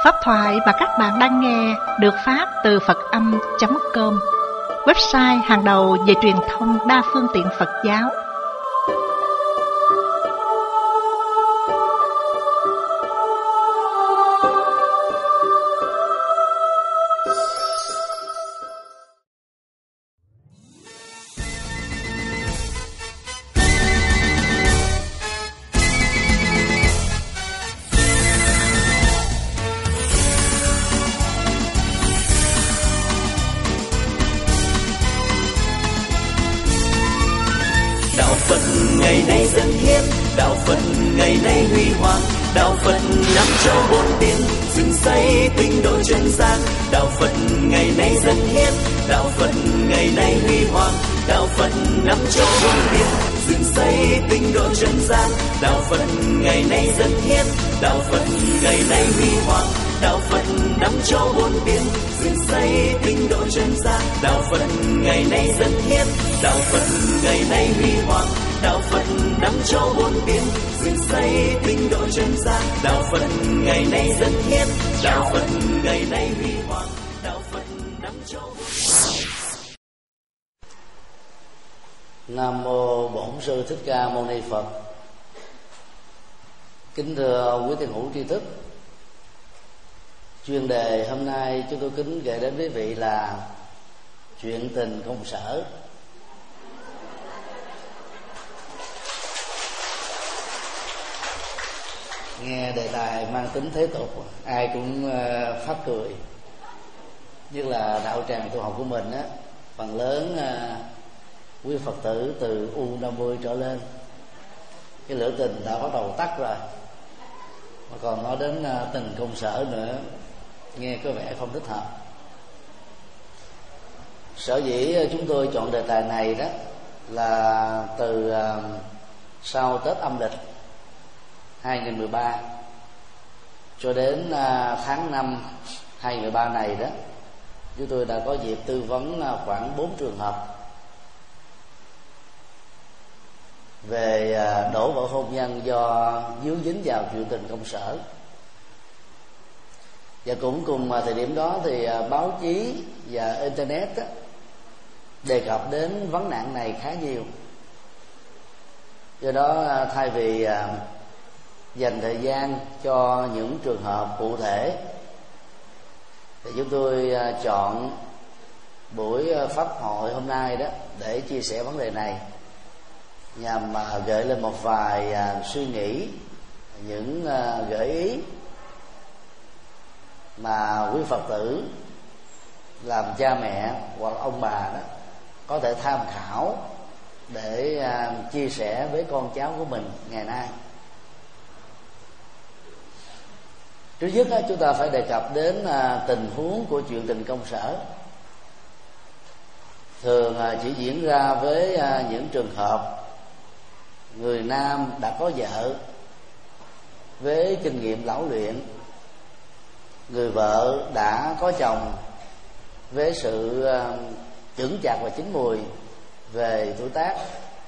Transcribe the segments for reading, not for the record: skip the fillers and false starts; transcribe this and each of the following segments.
Pháp thoại mà các bạn đang nghe được phát từ Phật-âm.com, website hàng đầu về truyền thông đa phương tiện Phật giáo. Ngày nay dân hiến, đạo Phật ngày nay huy hoàng, đạo Phật năm châu bốn biển, dựng xây tinh độ chân gian. Đạo Phật ngày nay dân hiến, đạo Phật ngày nay huy hoàng, đạo Phật năm châu bốn biển, dựng xây tinh độ chân gian. Đạo Phật ngày nay dân hiến, đạo Phật ngày nay huy hoàng, đạo Phật năm châu bốn biển, dựng xây tinh độ chân gian. Đạo Phật ngày nay dân hiến, đạo Phật ngày nay huy hoàng, đạo Phật năm châu bốn biển, dựng xây tinh độ chân gian. Đạo Phật ngày nay dân hiến, đạo Phật ngày nay huy hoàng, đạo Phật năm châu bốn biển. Nam mô Bổn Sư Thích Ca Mâu Ni Phật. Kính thưa quý thiền hữu tri thức, chuyên đề hôm nay chúng tôi kính gửi đến quý vị là chuyện tình công sở. Nghe đề tài mang tính thế tục, ai cũng phát cười. Nhất là đạo tràng tu học của mình á, phần lớn quý Phật tử từ U50 trở lên, cái lửa tình đã bắt đầu tắt rồi, mà còn nói đến tình công sở nữa, nghe có vẻ không thích hợp. Sở dĩ chúng tôi chọn đề tài này đó là từ sau Tết âm lịch 2013 cho đến tháng 5 2013 này đó, chúng tôi đã có dịp tư vấn khoảng 4 trường hợp về đổ vỡ hôn nhân do dướng dính vào chuyện tình công sở. Và cũng cùng thời điểm đó thì báo chí và internet đó, đề cập đến vấn nạn này khá nhiều. Do đó thay vì dành thời gian cho những trường hợp cụ thể thì chúng tôi chọn buổi pháp hội hôm nay đó để chia sẻ vấn đề này, nhằm gợi lên một vài suy nghĩ, những gợi ý mà quý Phật tử làm cha mẹ hoặc ông bà đó có thể tham khảo để chia sẻ với con cháu của mình ngày nay. Trước nhất chúng ta phải đề cập đến tình huống của chuyện tình công sở. Thường chỉ diễn ra với những trường hợp người nam đã có vợ với kinh nghiệm lão luyện, người vợ đã có chồng với sự chững chạc và chín mùi về tuổi tác,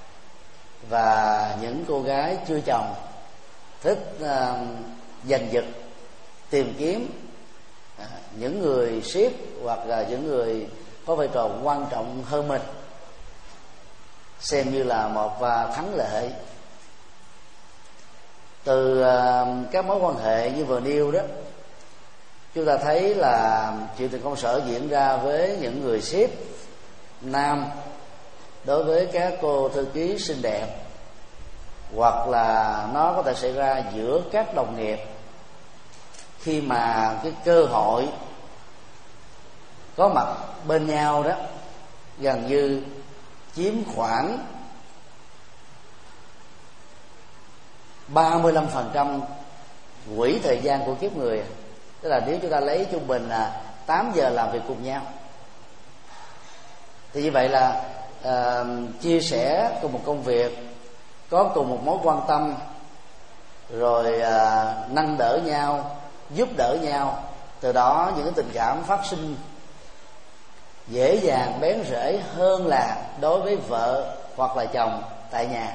và những cô gái chưa chồng thích giành giật tìm kiếm những người ship hoặc là những người có vai trò quan trọng hơn mình, xem như là một thắng lợi. Từ các mối quan hệ như vừa nêu đó, chúng ta thấy là chuyện tình công sở diễn ra với những người ship nam đối với các cô thư ký xinh đẹp, hoặc là nó có thể xảy ra giữa các đồng nghiệp khi mà cái cơ hội có mặt bên nhau đó gần như chiếm khoảng 35% quỹ thời gian của kiếp người. Tức là nếu chúng ta lấy trung bình là 8 giờ làm việc cùng nhau, thì như vậy là chia sẻ cùng một công việc, có cùng một mối quan tâm, rồi nâng đỡ nhau, giúp đỡ nhau. Từ đó những cái tình cảm phát sinh dễ dàng bén rễ hơn là đối với vợ hoặc là chồng tại nhà.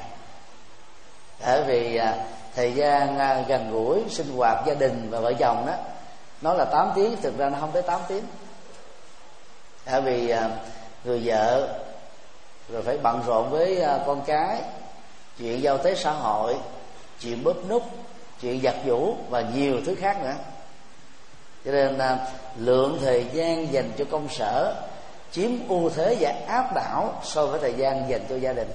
Bởi vì thời gian gần gũi sinh hoạt gia đình và vợ chồng đó nói là 8 tiếng, thực ra nó không tới 8 tiếng. Tại vì người vợ rồi phải bận rộn với con cái, chuyện giao tế xã hội, chuyện bóp nút, chuyện giặt giũ và nhiều thứ khác nữa. Cho nên lượng thời gian dành cho công sở chiếm ưu thế và áp đảo so với thời gian dành cho gia đình.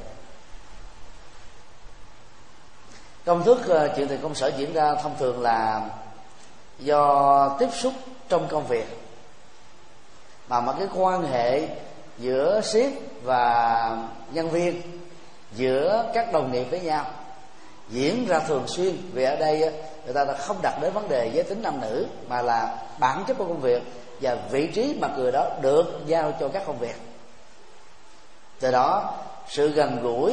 Công thức chuyện tình công sở diễn ra thông thường là do tiếp xúc trong công việc, mà cái quan hệ giữa sếp và nhân viên, giữa các đồng nghiệp với nhau diễn ra thường xuyên. Vì ở đây người ta đã không đặt đến vấn đề giới tính nam nữ, mà là bản chất của công việc và vị trí mà người đó được giao cho các công việc. Từ đó sự gần gũi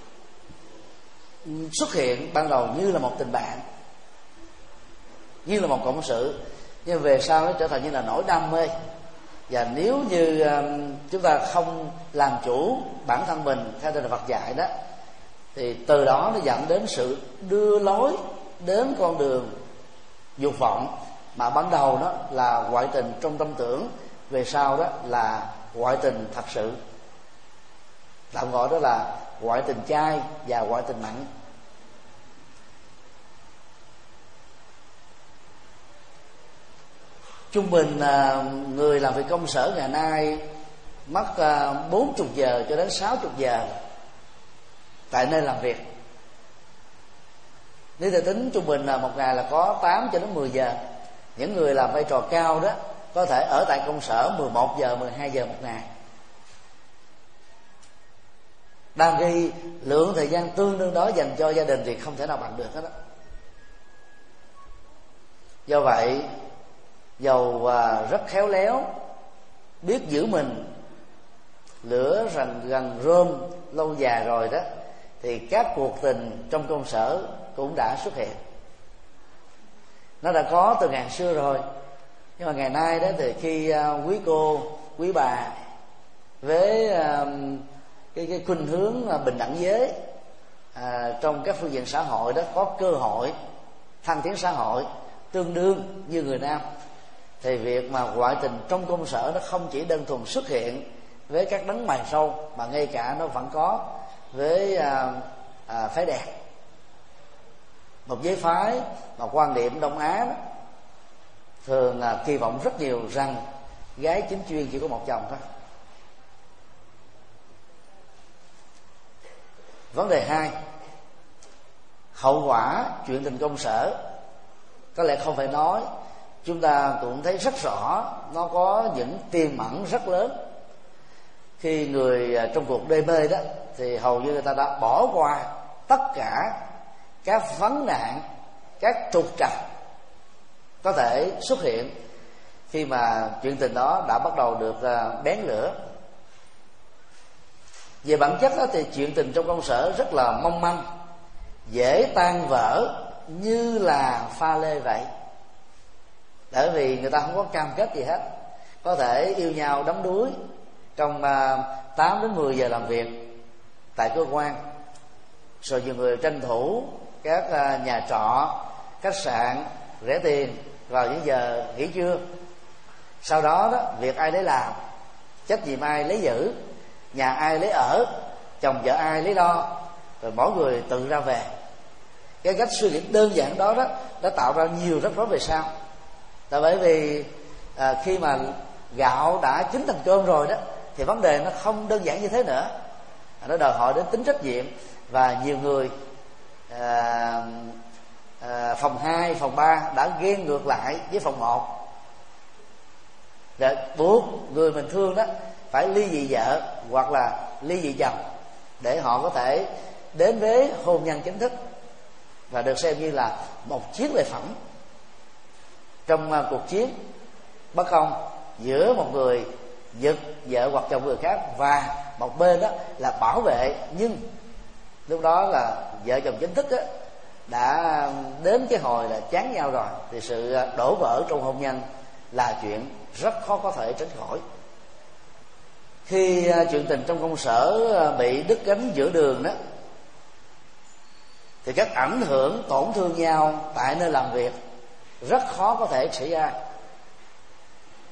xuất hiện ban đầu như là một tình bạn, như là một cộng sự, nhưng về sau nó trở thành như là nỗi đam mê. Và nếu như chúng ta không làm chủ bản thân mình theo lời Phật dạy đó, thì từ đó nó dẫn đến sự đưa lối đến con đường dục vọng, mà ban đầu đó là ngoại tình trong tâm tưởng, về sau đó là ngoại tình thật sự, tạm gọi đó là ngoại tình chay và ngoại tình mặn. Trung bình người làm việc công sở ngày nay mất 40 giờ cho đến 60 giờ tại nơi làm việc. Nếu ta tính trung bình là một ngày là có 8 cho đến 10 giờ. Những người làm vai trò cao đó có thể ở tại công sở 11 giờ, 12 giờ một ngày. Đang khi lượng thời gian tương đương đó dành cho gia đình thì không thể nào bằng được hết đó. Do vậy, dầu rất khéo léo, biết giữ mình, lửa gần rơm lâu dài rồi đó, thì các cuộc tình trong công sở cũng đã xuất hiện. Nó đã có từ ngàn xưa rồi, nhưng mà ngày nay đó thì khi quý cô, quý bà với cái khuynh hướng bình đẳng giới trong các phương diện xã hội đó có cơ hội thăng tiến xã hội tương đương như người nam, thì việc mà ngoại tình trong công sở nó không chỉ đơn thuần xuất hiện với các đấng mày râu, mà ngay cả nó vẫn có với phái đẹp. Một giới phái mà quan điểm Đông Á đó, thường kỳ vọng rất nhiều rằng gái chính chuyên chỉ có một chồng thôi. Vấn đề 2, hậu quả chuyện tình công sở có lẽ không phải nói, chúng ta cũng thấy rất rõ nó có những tiềm ẩn rất lớn. Khi người trong cuộc đê mê đó thì hầu như người ta đã bỏ qua tất cả các vấn nạn, các trục trặc có thể xuất hiện khi mà chuyện tình đó đã bắt đầu được bén lửa. Về bản chất đó thì chuyện tình trong công sở rất là mong manh, dễ tan vỡ như là pha lê vậy. Bởi vì người ta không có cam kết gì hết, có thể yêu nhau đắm đuối trong 8 đến 10 giờ làm việc tại cơ quan, rồi nhiều người tranh thủ các nhà trọ, khách sạn rẻ tiền vào những giờ nghỉ trưa. Sau đó đó, việc ai lấy làm, trách nhiệm ai lấy giữ, nhà ai lấy ở, chồng vợ ai lấy lo, rồi mỗi người tự ra về. Cái cách suy nghĩ đơn giản đó đó đã tạo ra nhiều rắc rối về sau. Tại bởi vì khi mà gạo đã chín thành cơm rồi đó, thì vấn đề nó không đơn giản như thế nữa, nó đòi hỏi đến tính trách nhiệm. Và nhiều người phòng 2, phòng 3 đã ghen ngược lại với phòng 1, để buộc người mình thương đó phải ly dị vợ hoặc là ly dị chồng để họ có thể đến với hôn nhân chính thức và được xem như là một chiến lợi phẩm trong cuộc chiến bất công giữa một người giật vợ hoặc chồng người khác, và một bên đó là bảo vệ. Nhưng lúc đó là vợ chồng chính thức đó đã đến cái hồi là chán nhau rồi, thì sự đổ vỡ trong hôn nhân là chuyện rất khó có thể tránh khỏi. Khi chuyện tình trong công sở bị đứt gánh giữa đường đó, thì các ảnh hưởng tổn thương nhau tại nơi làm việc rất khó có thể xảy ra.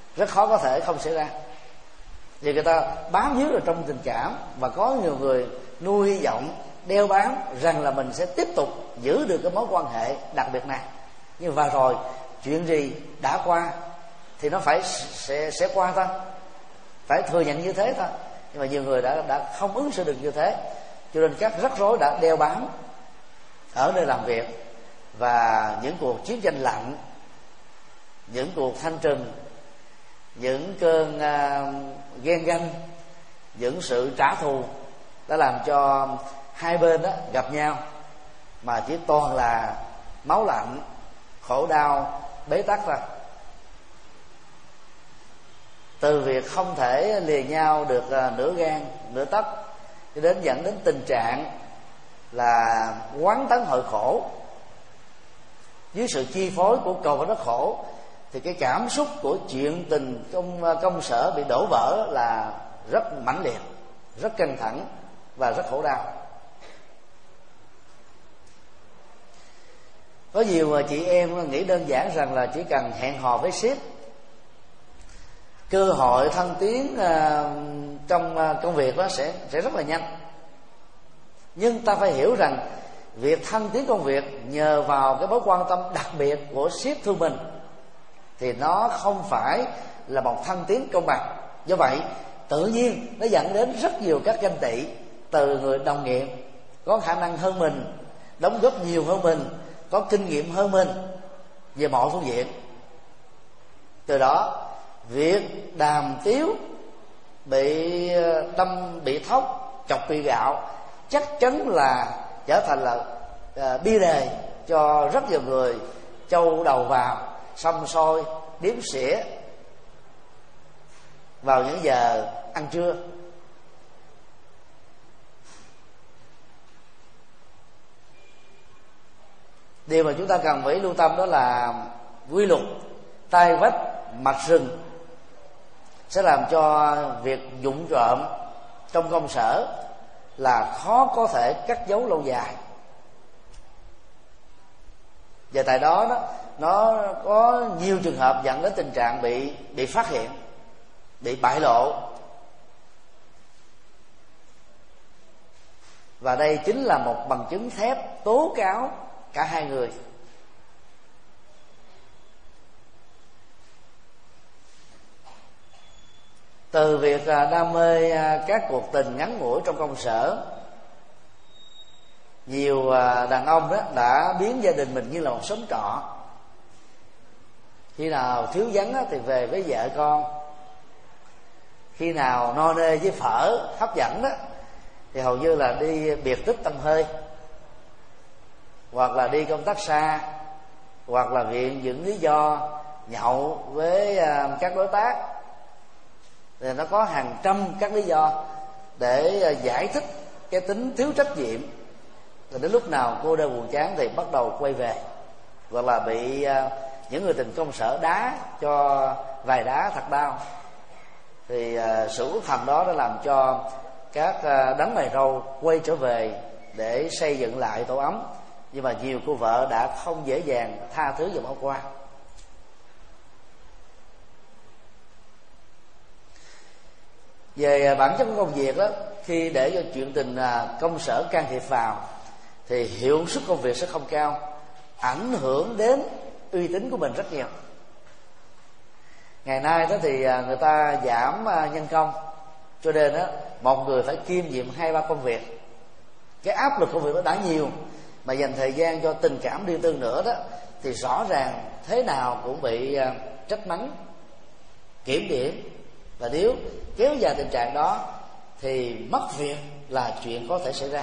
rất khó có thể không xảy ra. Vì người ta bám víu vào trong tình cảm, và có nhiều người nuôi hy vọng, đeo bám rằng là mình sẽ tiếp tục giữ được cái mối quan hệ đặc biệt này. Nhưng và rồi chuyện gì đã qua thì nó sẽ qua thôi, phải thừa nhận như thế thôi. Nhưng mà nhiều người đã không ứng xử được như thế, cho nên các rắc rối đã đeo bám ở nơi làm việc, và những cuộc chiến tranh lạnh, những cuộc thanh trừng, những cơn ghen ganh, những sự trả thù đã làm cho hai bên đó gặp nhau mà chỉ toàn là máu lạnh, khổ đau, bế tắc thôi. Từ việc không thể lìa nhau được nửa gan nửa tấc, cho đến dẫn đến tình trạng là oán tấn hội khổ. Dưới sự chi phối của cầu và đất khổ thì cái cảm xúc của chuyện tình công sở bị đổ vỡ là rất mãnh liệt, rất căng thẳng và rất khổ đau. Có nhiều chị em nghĩ đơn giản rằng là chỉ cần hẹn hò với sếp, cơ hội thăng tiến trong công việc đó sẽ rất là nhanh. Nhưng ta phải hiểu rằng việc thăng tiến công việc nhờ vào cái mối quan tâm đặc biệt của sếp thương mình thì nó không phải là một thăng tiến công bằng. Do vậy tự nhiên nó dẫn đến rất nhiều các ganh tị từ người đồng nghiệp có khả năng hơn mình, đóng góp nhiều hơn mình, có kinh nghiệm hơn mình về mọi phương diện. Từ đó việc đàm tiếu, bị đâm bị thóc, chọc bị gạo chắc chắn là trở thành là bi đề cho rất nhiều người châu đầu vào, xăm soi, điếm xỉa vào những giờ ăn trưa. Điều mà chúng ta cần phải lưu tâm đó là quy luật tai vách mạch rừng sẽ làm cho việc vụng trộm trong công sở là khó có thể cắt giấu lâu dài. Và tại đó nó có nhiều trường hợp dẫn đến tình trạng bị phát hiện, bị bại lộ. Và đây chính là một bằng chứng thép tố cáo cả hai người. Từ việc đam mê các cuộc tình ngắn ngủi trong công sở, nhiều đàn ông đó đã biến gia đình mình như là một xóm trọ. Khi nào thiếu vắng thì về với vợ con, khi nào no nê với phở hấp dẫn đó thì hầu như là đi biệt tích tâm hơi, hoặc là đi công tác xa, hoặc là viện những lý do nhậu với các đối tác. Thì nó có hàng trăm các lý do để giải thích cái tính thiếu trách nhiệm. Rồi đến lúc nào cô đơn buồn chán thì bắt đầu quay về, hoặc là bị những người tình công sở đá cho vài đá thật đau. Thì sự uất hận đó đã làm cho các đấng mày râu quay trở về để xây dựng lại tổ ấm. Nhưng mà nhiều cô vợ đã không dễ dàng tha thứ và bỏ qua. Về bản chất của công việc đó, khi để cho chuyện tình công sở can thiệp vào thì hiệu suất công việc sẽ không cao, ảnh hưởng đến uy tín của mình rất nhiều. Ngày nay đó thì người ta giảm nhân công, cho nên đó một người phải kiêm nhiệm 2-3 công việc. Cái áp lực công việc nó đã nhiều, mà dành thời gian cho tình cảm riêng tư nữa đó, thì rõ ràng thế nào cũng bị trách mắng, kiểm điểm. Và nếu kéo dài tình trạng đó thì mất việc là chuyện có thể xảy ra.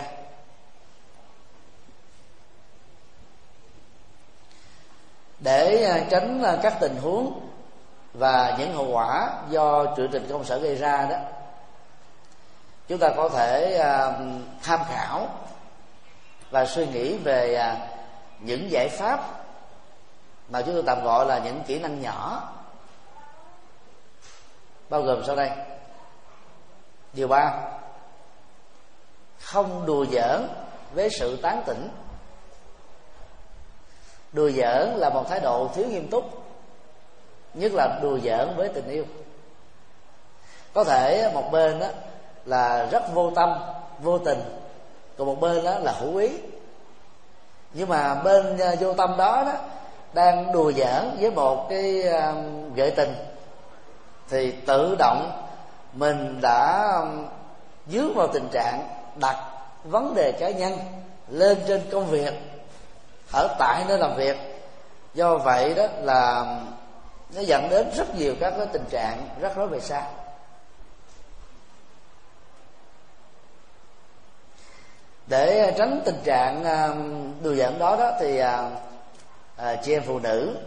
Để tránh các tình huống và những hậu quả do chuyện tình công sở gây ra đó, chúng ta có thể tham khảo và suy nghĩ về những giải pháp mà chúng tôi tạm gọi là những kỹ năng nhỏ, bao gồm sau đây. Điều 3, không đùa giỡn với sự tán tỉnh. Đùa giỡn là một thái độ thiếu nghiêm túc. nhất là đùa giỡn với tình yêu. Có thể một bên đó là rất vô tâm vô tình, còn một bên đó là hữu ý. Nhưng mà bên vô tâm đó đang đùa giỡn với một cái gợi tình, thì tự động mình đã dướng vào tình trạng đặt vấn đề cá nhân lên trên công việc ở tại nơi làm việc. Do vậy đó là nó dẫn đến rất nhiều các cái tình trạng rắc rối về sau. Để tránh tình trạng đùa giỡn đó thì chị em phụ nữ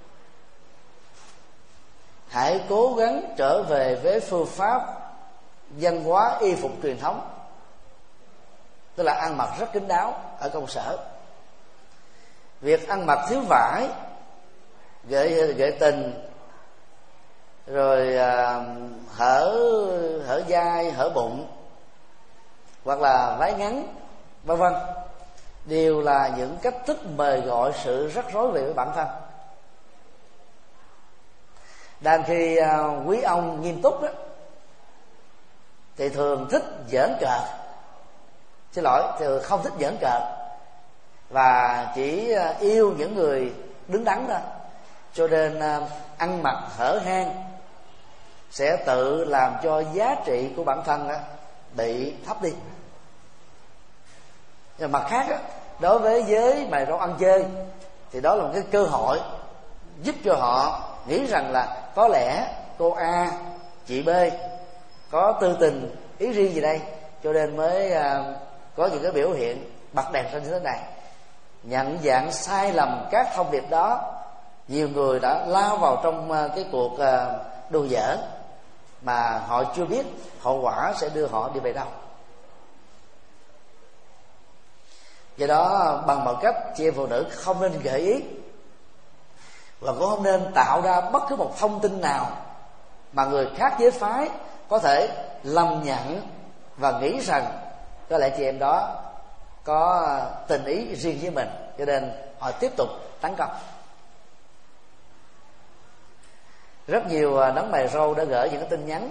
hãy cố gắng trở về với phương pháp văn hóa y phục truyền thống, tức là ăn mặc rất kín đáo ở công sở. Việc ăn mặc thiếu vải, gợi tình, rồi hở vai, hở bụng, hoặc là váy ngắn, vân vân, đều là những cách thức mời gọi sự rắc rối về với bản thân. Đang khi quý ông nghiêm túc đó thì thường thích giỡn cợt, thường không thích giỡn cợt, và chỉ yêu những người đứng đắn thôi. Cho nên ăn mặc hở hang sẽ tự làm cho giá trị của bản thân bị thấp đi. Nhưng mặt khác đối với giới mày râu ăn chơi thì đó là một cái cơ hội giúp cho họ nghĩ rằng là có lẽ cô A, chị B có tư tình ý riêng gì đây, cho nên mới có những cái biểu hiện bật đèn trên như thế này. Nhận dạng sai lầm các thông điệp đó, nhiều người đã lao vào trong cái cuộc đùa giỡn mà họ chưa biết hậu quả sẽ đưa họ đi về đâu. Do đó bằng mọi cách, chị em phụ nữ không nên gợi ý và cũng không nên tạo ra bất cứ một thông tin nào mà người khác giới phái có thể lầm nhận và nghĩ rằng có lẽ chị em đó có tình ý riêng với mình, cho nên họ tiếp tục tấn công. Rất nhiều đấng mày râu đã gửi những cái tin nhắn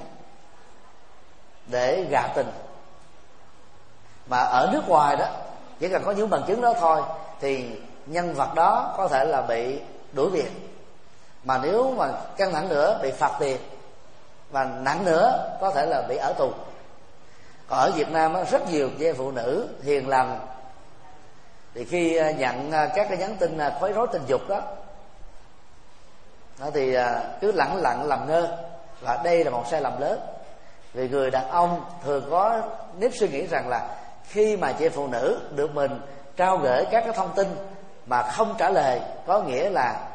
để gạ tình, mà ở nước ngoài đó chỉ cần có những bằng chứng đó thôi thì nhân vật đó có thể là bị đuổi việc, mà nếu mà căng thẳng nữa bị phạt tiền, và nặng nữa có thể là bị ở tù. Còn ở Việt Nam rất nhiều chị em phụ nữ hiền lành thì khi nhận các cái nhắn tin quấy rối tình dục đó thì cứ lẳng lặng làm ngơ, và đây là một sai lầm lớn. Vì người đàn ông thường có nếp suy nghĩ rằng là khi mà chị em phụ nữ được mình trao gửi các cái thông tin mà không trả lời, có nghĩa là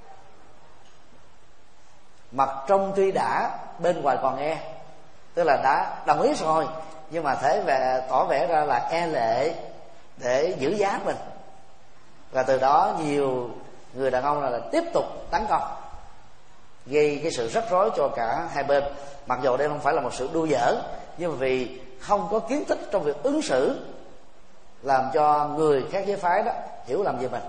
mặt trong tuy đã, bên ngoài còn e, tức là đã đồng ý rồi nhưng mà tỏ vẻ ra là e lệ để giữ giá mình. Và từ đó nhiều người đàn ông là tiếp tục tấn công, gây cái sự rắc rối cho cả hai bên. Mặc dù đây không phải là một sự đùa giỡn, nhưng mà vì không có kiến thức trong việc ứng xử, làm cho người khác giới phái đó hiểu lầm về mình.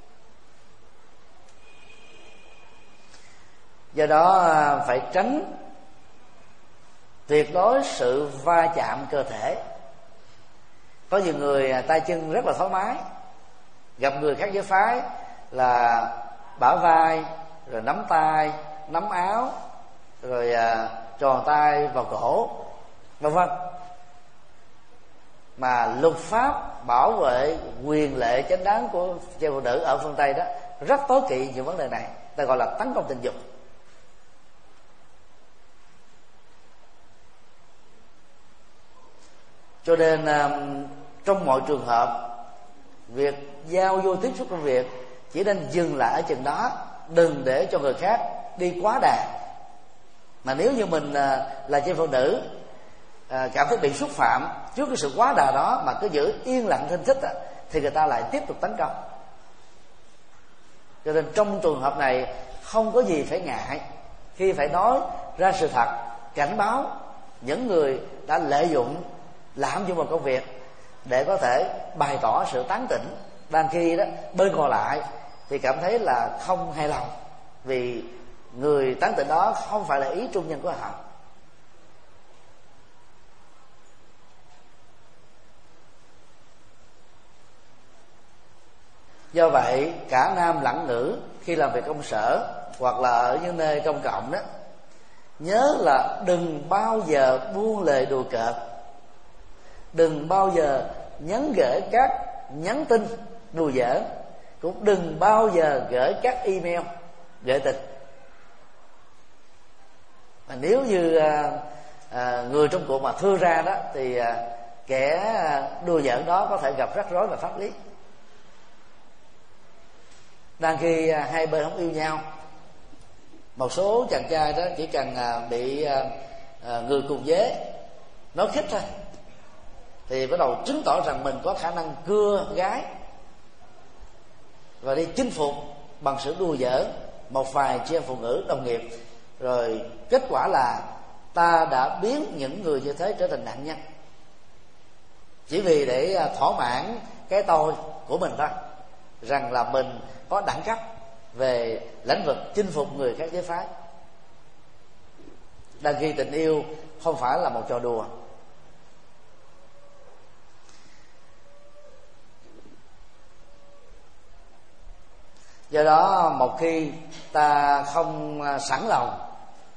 Do đó phải tránh tuyệt đối sự va chạm cơ thể. Có nhiều người tay chân rất là thoải mái, gặp người khác giới phái là bả vai, rồi nắm tay, nắm áo, rồi tròn tay vào cổ, vân vân. Mà luật pháp bảo vệ quyền lệ chánh đáng của chị phụ nữ ở phương Tây đó rất tối kỵ những vấn đề này, ta gọi là tấn công tình dục. Cho nên trong mọi trường hợp, việc giao vô tiếp xúc công việc chỉ nên dừng lại ở chừng đó, đừng để cho người khác đi quá đà. Mà nếu như mình là chị phụ nữ cảm thấy bị xúc phạm trước cái sự quá đà đó mà cứ giữ yên lặng thinh thích thì người ta lại tiếp tục tấn công. Cho nên trong trường hợp này không có gì phải ngại khi phải nói ra sự thật, cảnh báo những người đã lợi dụng lạm dụng vào công việc để có thể bày tỏ sự tán tỉnh, đang khi đó bên còn lại thì cảm thấy là không hài lòng vì người tán tỉnh đó không phải là ý trung nhân của họ. Do vậy cả nam lẫn nữ khi làm việc công sở hoặc là ở những nơi công cộng đó, nhớ là đừng bao giờ buông lời đùa cợt, đừng bao giờ nhắn gửi các nhắn tin đùa giỡn, cũng đừng bao giờ gửi các email gợi tình. Và nếu như người trong cuộc mà thưa ra đó thì kẻ đùa giỡn đó có thể gặp rắc rối về pháp lý. Đang khi hai bên không yêu nhau, một số chàng trai đó chỉ cần bị người cùng giới nói khích thôi thì bắt đầu chứng tỏ rằng mình có khả năng cưa gái và đi chinh phục bằng sự đùa giỡn một vài chị em phụ nữ đồng nghiệp, rồi kết quả là ta đã biến những người như thế trở thành nạn nhân chỉ vì để thỏa mãn cái tôi của mình thôi, rằng là mình có đẳng cấp về lĩnh vực chinh phục người khác giới phái. Đang khi tình yêu không phải là một trò đùa. Do đó một khi ta không sẵn lòng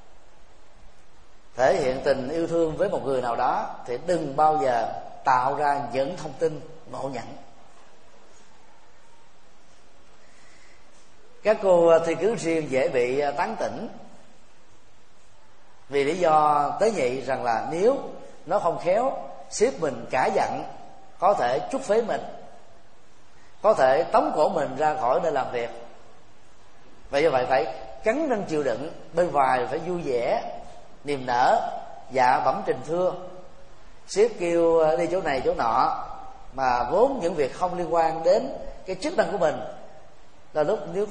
thể hiện tình yêu thương với một người nào đó thì đừng bao giờ tạo ra những thông tin ngộ nhận. Các cô thi cứu riêng dễ bị tán tỉnh vì lý do tế nhị, rằng là nếu nó không khéo, sếp mình cả giận, có thể trút phế mình, có thể tống cổ mình ra khỏi nơi làm việc. Vậy do vậy phải cắn răng chịu đựng, bên ngoài phải vui vẻ niềm nở, dạ bẩm trình thưa. Sếp kêu đi chỗ này chỗ nọ mà vốn những việc không liên quan đến cái chức năng của mình, là lúc nếu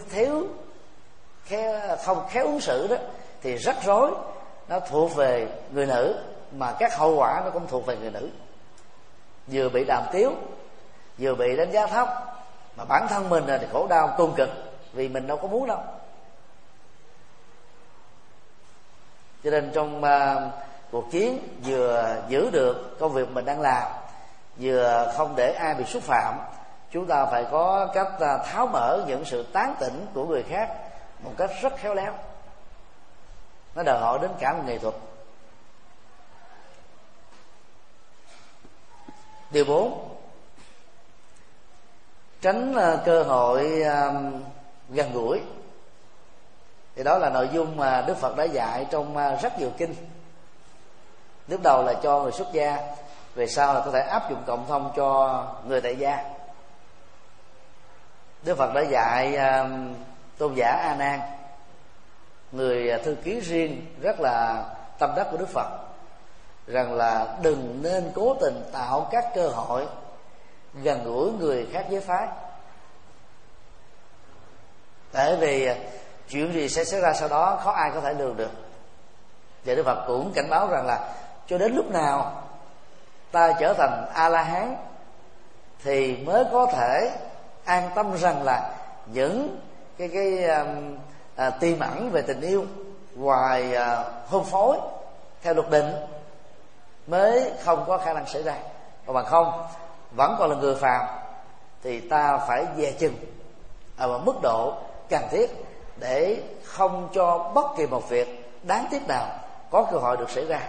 không khéo ứng xử đó thì rắc rối nó thuộc về người nữ, mà các hậu quả nó cũng thuộc về người nữ. Vừa bị đàm tiếu, vừa bị đánh giá thấp, mà bản thân mình thì khổ đau cùng cực vì mình đâu có muốn đâu. Cho nên trong cuộc chiến, vừa giữ được công việc mình đang làm, vừa không để ai bị xúc phạm, chúng ta phải có cách tháo mở những sự tán tỉnh của người khác một cách rất khéo léo. Nó đòi hỏi đến cả một nghệ thuật. Điều 4, tránh cơ hội gần gũi. Thì đó là nội dung mà Đức Phật đã dạy trong rất nhiều kinh. Lúc đầu là cho người xuất gia, về sau là có thể áp dụng cộng thông cho người tại gia. Đức Phật đã dạy tôn giả A Nan, người thư ký riêng rất là tâm đắc của Đức Phật, rằng là đừng nên cố tình tạo các cơ hội gần gũi người khác giới phái, tại vì chuyện gì sẽ xảy ra sau đó khó ai có thể lường được. Và Đức Phật cũng cảnh báo rằng là cho đến lúc nào ta trở thành A-la-hán thì mới có thể an tâm rằng là những cái tiềm ẩn về tình yêu ngoài hôn phối theo luật định mới không có khả năng xảy ra. Còn bằng không vẫn còn là người phàm thì ta phải dè chừng ở một mức độ cần thiết để không cho bất kỳ một việc đáng tiếc nào có cơ hội được xảy ra.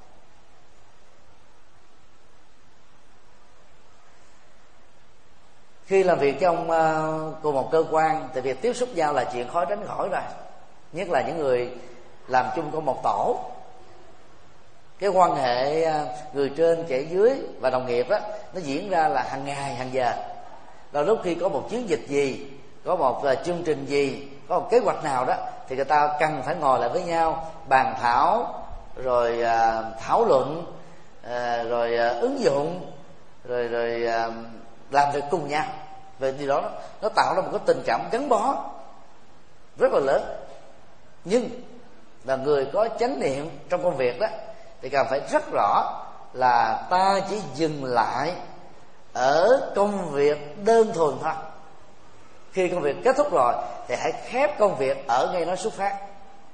Khi làm việc trong cùng một cơ quan thì việc tiếp xúc nhau là chuyện khó tránh khỏi rồi, nhất là những người làm chung trong một tổ. Cái quan hệ người trên kẻ dưới và đồng nghiệp đó, nó diễn ra là hàng ngày hàng giờ. Rồi lúc khi có một chiến dịch gì, có một chương trình gì, có một kế hoạch nào đó thì người ta cần phải ngồi lại với nhau bàn thảo, rồi thảo luận, rồi ứng dụng, rồi làm việc cùng nhau. Về điều đó nó tạo ra một cái tình cảm gắn bó rất là lớn. Nhưng là người có chánh niệm trong công việc đó thì cần phải rất rõ là ta chỉ dừng lại ở công việc đơn thuần thôi. Khi công việc kết thúc rồi thì hãy khép công việc ở ngay nó xuất phát.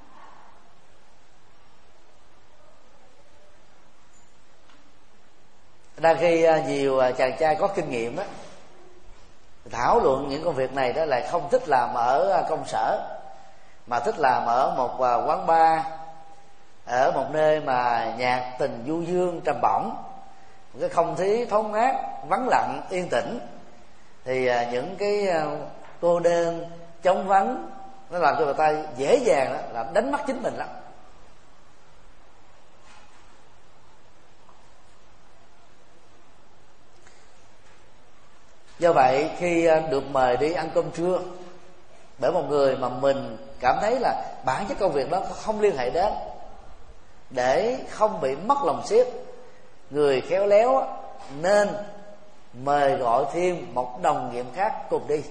Đang khi nhiều chàng trai có kinh nghiệm á, thảo luận những công việc này đó là không thích làm ở công sở, mà thích làm ở một quán bar, ở một nơi mà nhạc tình du dương trầm bổng, một cái không khí thoáng mát, vắng lặng, yên tĩnh. Thì những cái cô đơn, trống vắng, nó làm cho người ta dễ dàng đó, là đánh mất chính mình lắm. Do vậy khi được mời đi ăn cơm trưa bởi một người mà mình cảm thấy là bản chất công việc đó không liên hệ đến, để không bị mất lòng sếp, người khéo léo nên mời gọi thêm một đồng nghiệp khác cùng đi.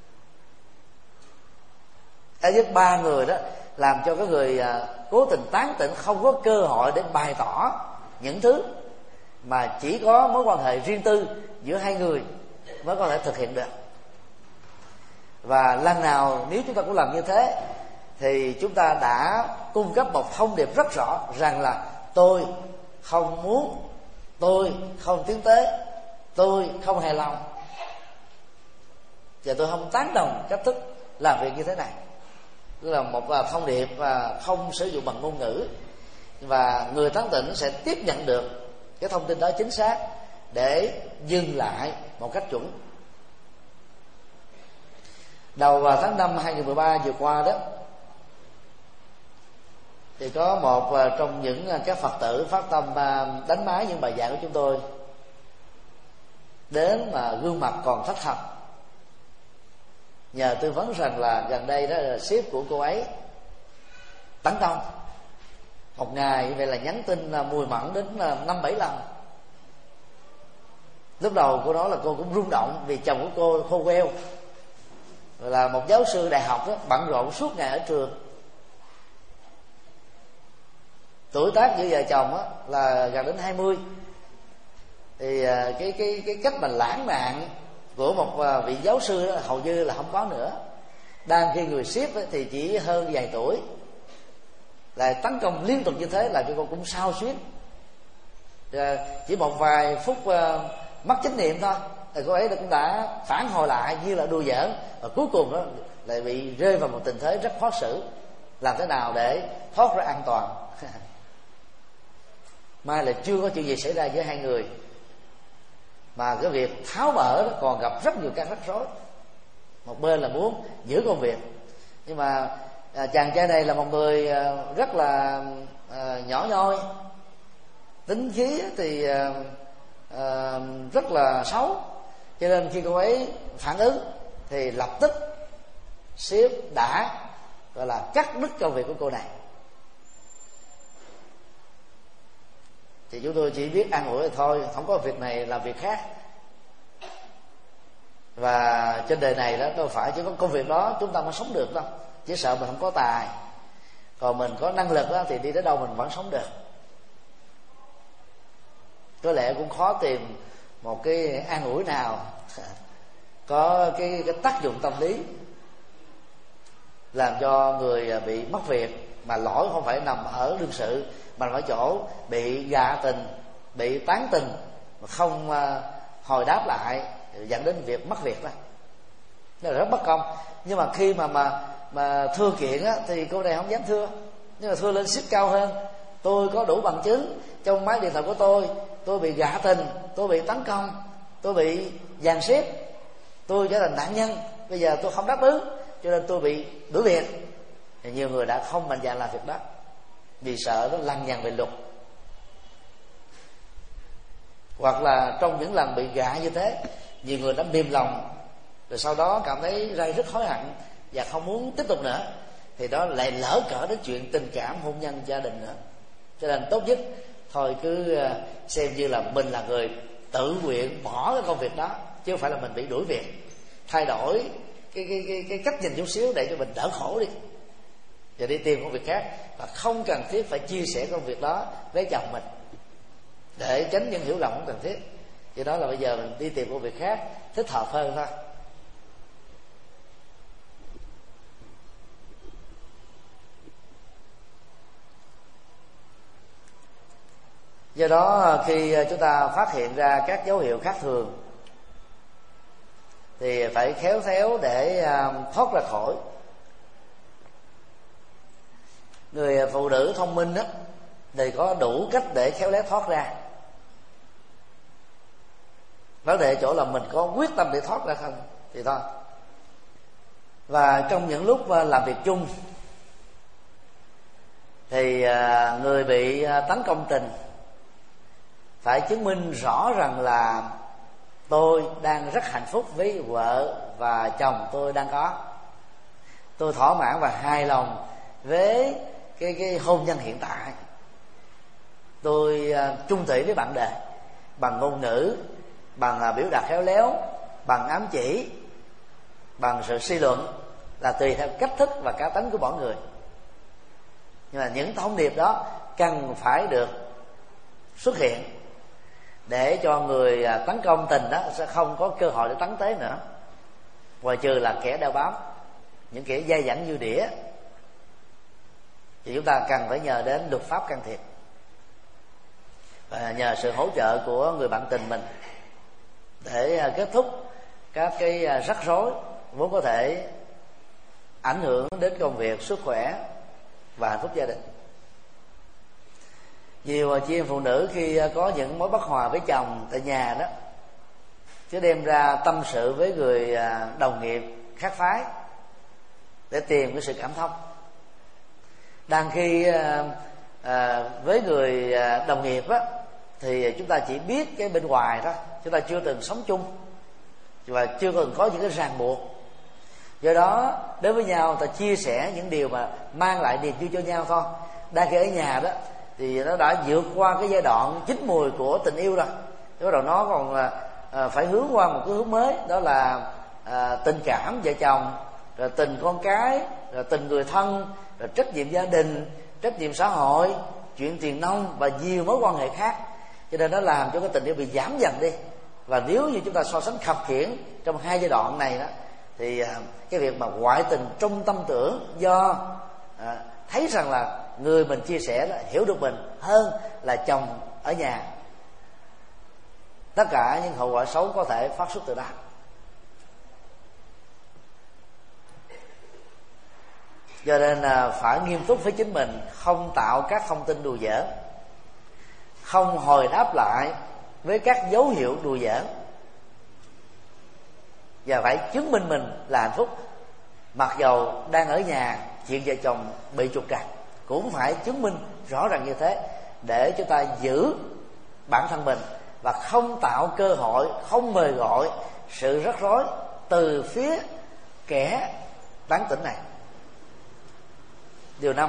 Ít nhất 3 người đó làm cho cái người cố tình tán tỉnh không có cơ hội để bày tỏ những thứ mà chỉ có mối quan hệ riêng tư giữa hai người mới có thể thực hiện được. Và lần nào nếu chúng ta cũng làm như thế thì chúng ta đã cung cấp một thông điệp rất rõ rằng là tôi không muốn, tôi không tiến tới, tôi không hài lòng, và tôi không tán đồng cách thức làm việc như thế này. Tức là một thông điệp không sử dụng bằng ngôn ngữ, và người tán tỉnh sẽ tiếp nhận được cái thông tin đó chính xác để dừng lại một cách chuẩn. Đầu tháng 5 2013 vừa qua đó, thì có một trong những các Phật tử phát tâm đánh máy những bài giảng của chúng tôi đến mà gương mặt còn thất thần, nhờ tư vấn rằng là gần đây đó là sếp của cô ấy tấn công một ngày như vậy là nhắn tin mùi mẫn đến 5-7 lần. Lúc đầu cô nói là cô cũng rung động vì chồng của cô khô queo, là một giáo sư đại học đó, bận rộn suốt ngày ở trường. Tuổi tác giữa vợ chồng đó, là gần đến 20. Thì cái cách mà lãng mạn của một vị giáo sư đó, hầu như là không có nữa. Đang khi người sếp thì chỉ hơn vài tuổi, lại tấn công liên tục như thế là cho cô cũng xao xuyến. Chỉ một vài phút mất chánh niệm thôi thì cô ấy cũng đã phản hồi lại như là đùa giỡn, và cuối cùng đó lại bị rơi vào một tình thế rất khó xử. Làm thế nào để thoát ra an toàn? Mai là chưa có chuyện gì xảy ra với hai người, mà cái việc tháo mở đó còn gặp rất nhiều các rắc rối. Một bên là muốn giữ công việc, nhưng mà chàng trai này là một người rất là nhỏ nhoi, tính khí thì rất là xấu, cho nên khi cô ấy phản ứng thì lập tức sếp đã gọi là cắt đứt công việc của cô này. Thì chúng tôi chỉ biết an ủi thôi, không có việc này làm việc khác. Và trên đời này đó đâu phải chỉ có công việc đó chúng ta mới sống được đâu, chỉ sợ mình không có tài, còn mình có năng lực đó, thì đi đến đâu mình vẫn sống được. Có lẽ cũng khó tìm một cái an ủi nào có cái tác dụng tâm lý làm cho người bị mất việc, mà lỗi không phải nằm ở đương sự, mà ở chỗ bị gạ tình, bị tán tình mà không hồi đáp lại, dẫn đến việc mất việc đó. Nó là rất bất công. Nhưng mà khi mà thưa kiện á, thì cô này không dám thưa, nhưng mà thưa lên xếp cao hơn. Tôi có đủ bằng chứng trong máy điện thoại của tôi bị gạ tình, tôi bị tấn công, tôi bị dàn xếp, tôi trở thành nạn nhân, bây giờ tôi không đáp ứng cho nên tôi bị đuổi việc. Thì nhiều người đã không mạnh dạn làm việc đó vì sợ nó lằng nhằng về luật. Hoặc là trong những lần bị gạ như thế, nhiều người đã mềm lòng, rồi sau đó cảm thấy rất hối hận và không muốn tiếp tục nữa, thì đó lại lỡ cỡ đến chuyện tình cảm, hôn nhân, gia đình nữa. Cho nên tốt nhất thôi cứ xem như là mình là người tự nguyện bỏ cái công việc đó, chứ không phải là mình bị đuổi việc. Thay đổi cái cách nhìn chút xíu để cho mình đỡ khổ đi, và đi tìm công việc khác, và không cần thiết phải chia sẻ công việc đó với chồng mình để tránh những hiểu lầm không cần thiết. Cho đó là bây giờ mình đi tìm công việc khác thích hợp hơn thôi. Do đó khi chúng ta phát hiện ra các dấu hiệu khác thường thì phải khéo léo để thoát ra khỏi. Người phụ nữ thông minh đó thì có đủ cách để khéo léo thoát ra. Vấn đề chỗ là mình có quyết tâm để thoát ra không thì thôi. Và trong những lúc làm việc chung thì người bị tấn công tình phải chứng minh rõ rằng là tôi đang rất hạnh phúc với vợ và chồng tôi đang có, tôi thỏa mãn và hài lòng với cái hôn nhân hiện tại, tôi chung thủy với bạn đời bằng ngôn ngữ, bằng biểu đạt khéo léo, bằng ám chỉ, bằng sự suy luận, là tùy theo cách thức và cá tính của mỗi người. Nhưng mà những thông điệp đó cần phải được xuất hiện để cho người tấn công tình đó sẽ không có cơ hội để tấn tế nữa, ngoài trừ là kẻ đeo bám, những kẻ dây dẫn như đĩa, thì chúng ta cần phải nhờ đến luật pháp can thiệp và nhờ sự hỗ trợ của người bạn tình mình để kết thúc các cái rắc rối vốn có thể ảnh hưởng đến công việc, sức khỏe và hạnh phúc gia đình. Nhiều chị em phụ nữ khi có những mối bất hòa với chồng tại nhà đó, cứ đem ra tâm sự với người đồng nghiệp khác phái để tìm cái sự cảm thông. Đang khi với người đồng nghiệp á, thì chúng ta chỉ biết cái bên ngoài đó, chúng ta chưa từng sống chung và chưa từng có những cái ràng buộc. Do đó đối với nhau ta chia sẻ những điều mà mang lại niềm vui cho nhau thôi. Đang khi ở nhà đó thì nó đã vượt qua cái giai đoạn chín mùi của tình yêu rồi, bắt đầu nó còn phải hướng qua một cái hướng mới, đó là tình cảm vợ chồng, rồi tình con cái, rồi tình người thân, rồi trách nhiệm gia đình, trách nhiệm xã hội, chuyện tiền nong và nhiều mối quan hệ khác. Cho nên nó làm cho cái tình yêu bị giảm dần đi. Và nếu như chúng ta so sánh khập khiễng trong hai giai đoạn này đó, thì cái việc mà ngoại tình trong tâm tưởng do thấy rằng là người mình chia sẻ đó hiểu được mình hơn là chồng ở nhà, tất cả những hậu quả xấu có thể phát xuất từ đó. Do nên là phải nghiêm túc với chính mình, không tạo các thông tin đùa giỡn, không hồi đáp lại với các dấu hiệu đùa giỡn, và phải chứng minh mình là hạnh phúc. Mặc dầu đang ở nhà chuyện vợ chồng bị trục trặc, cũng phải chứng minh rõ ràng như thế để chúng ta giữ bản thân mình và không tạo cơ hội, không mời gọi sự rắc rối từ phía kẻ tán tỉnh này. Điều 5,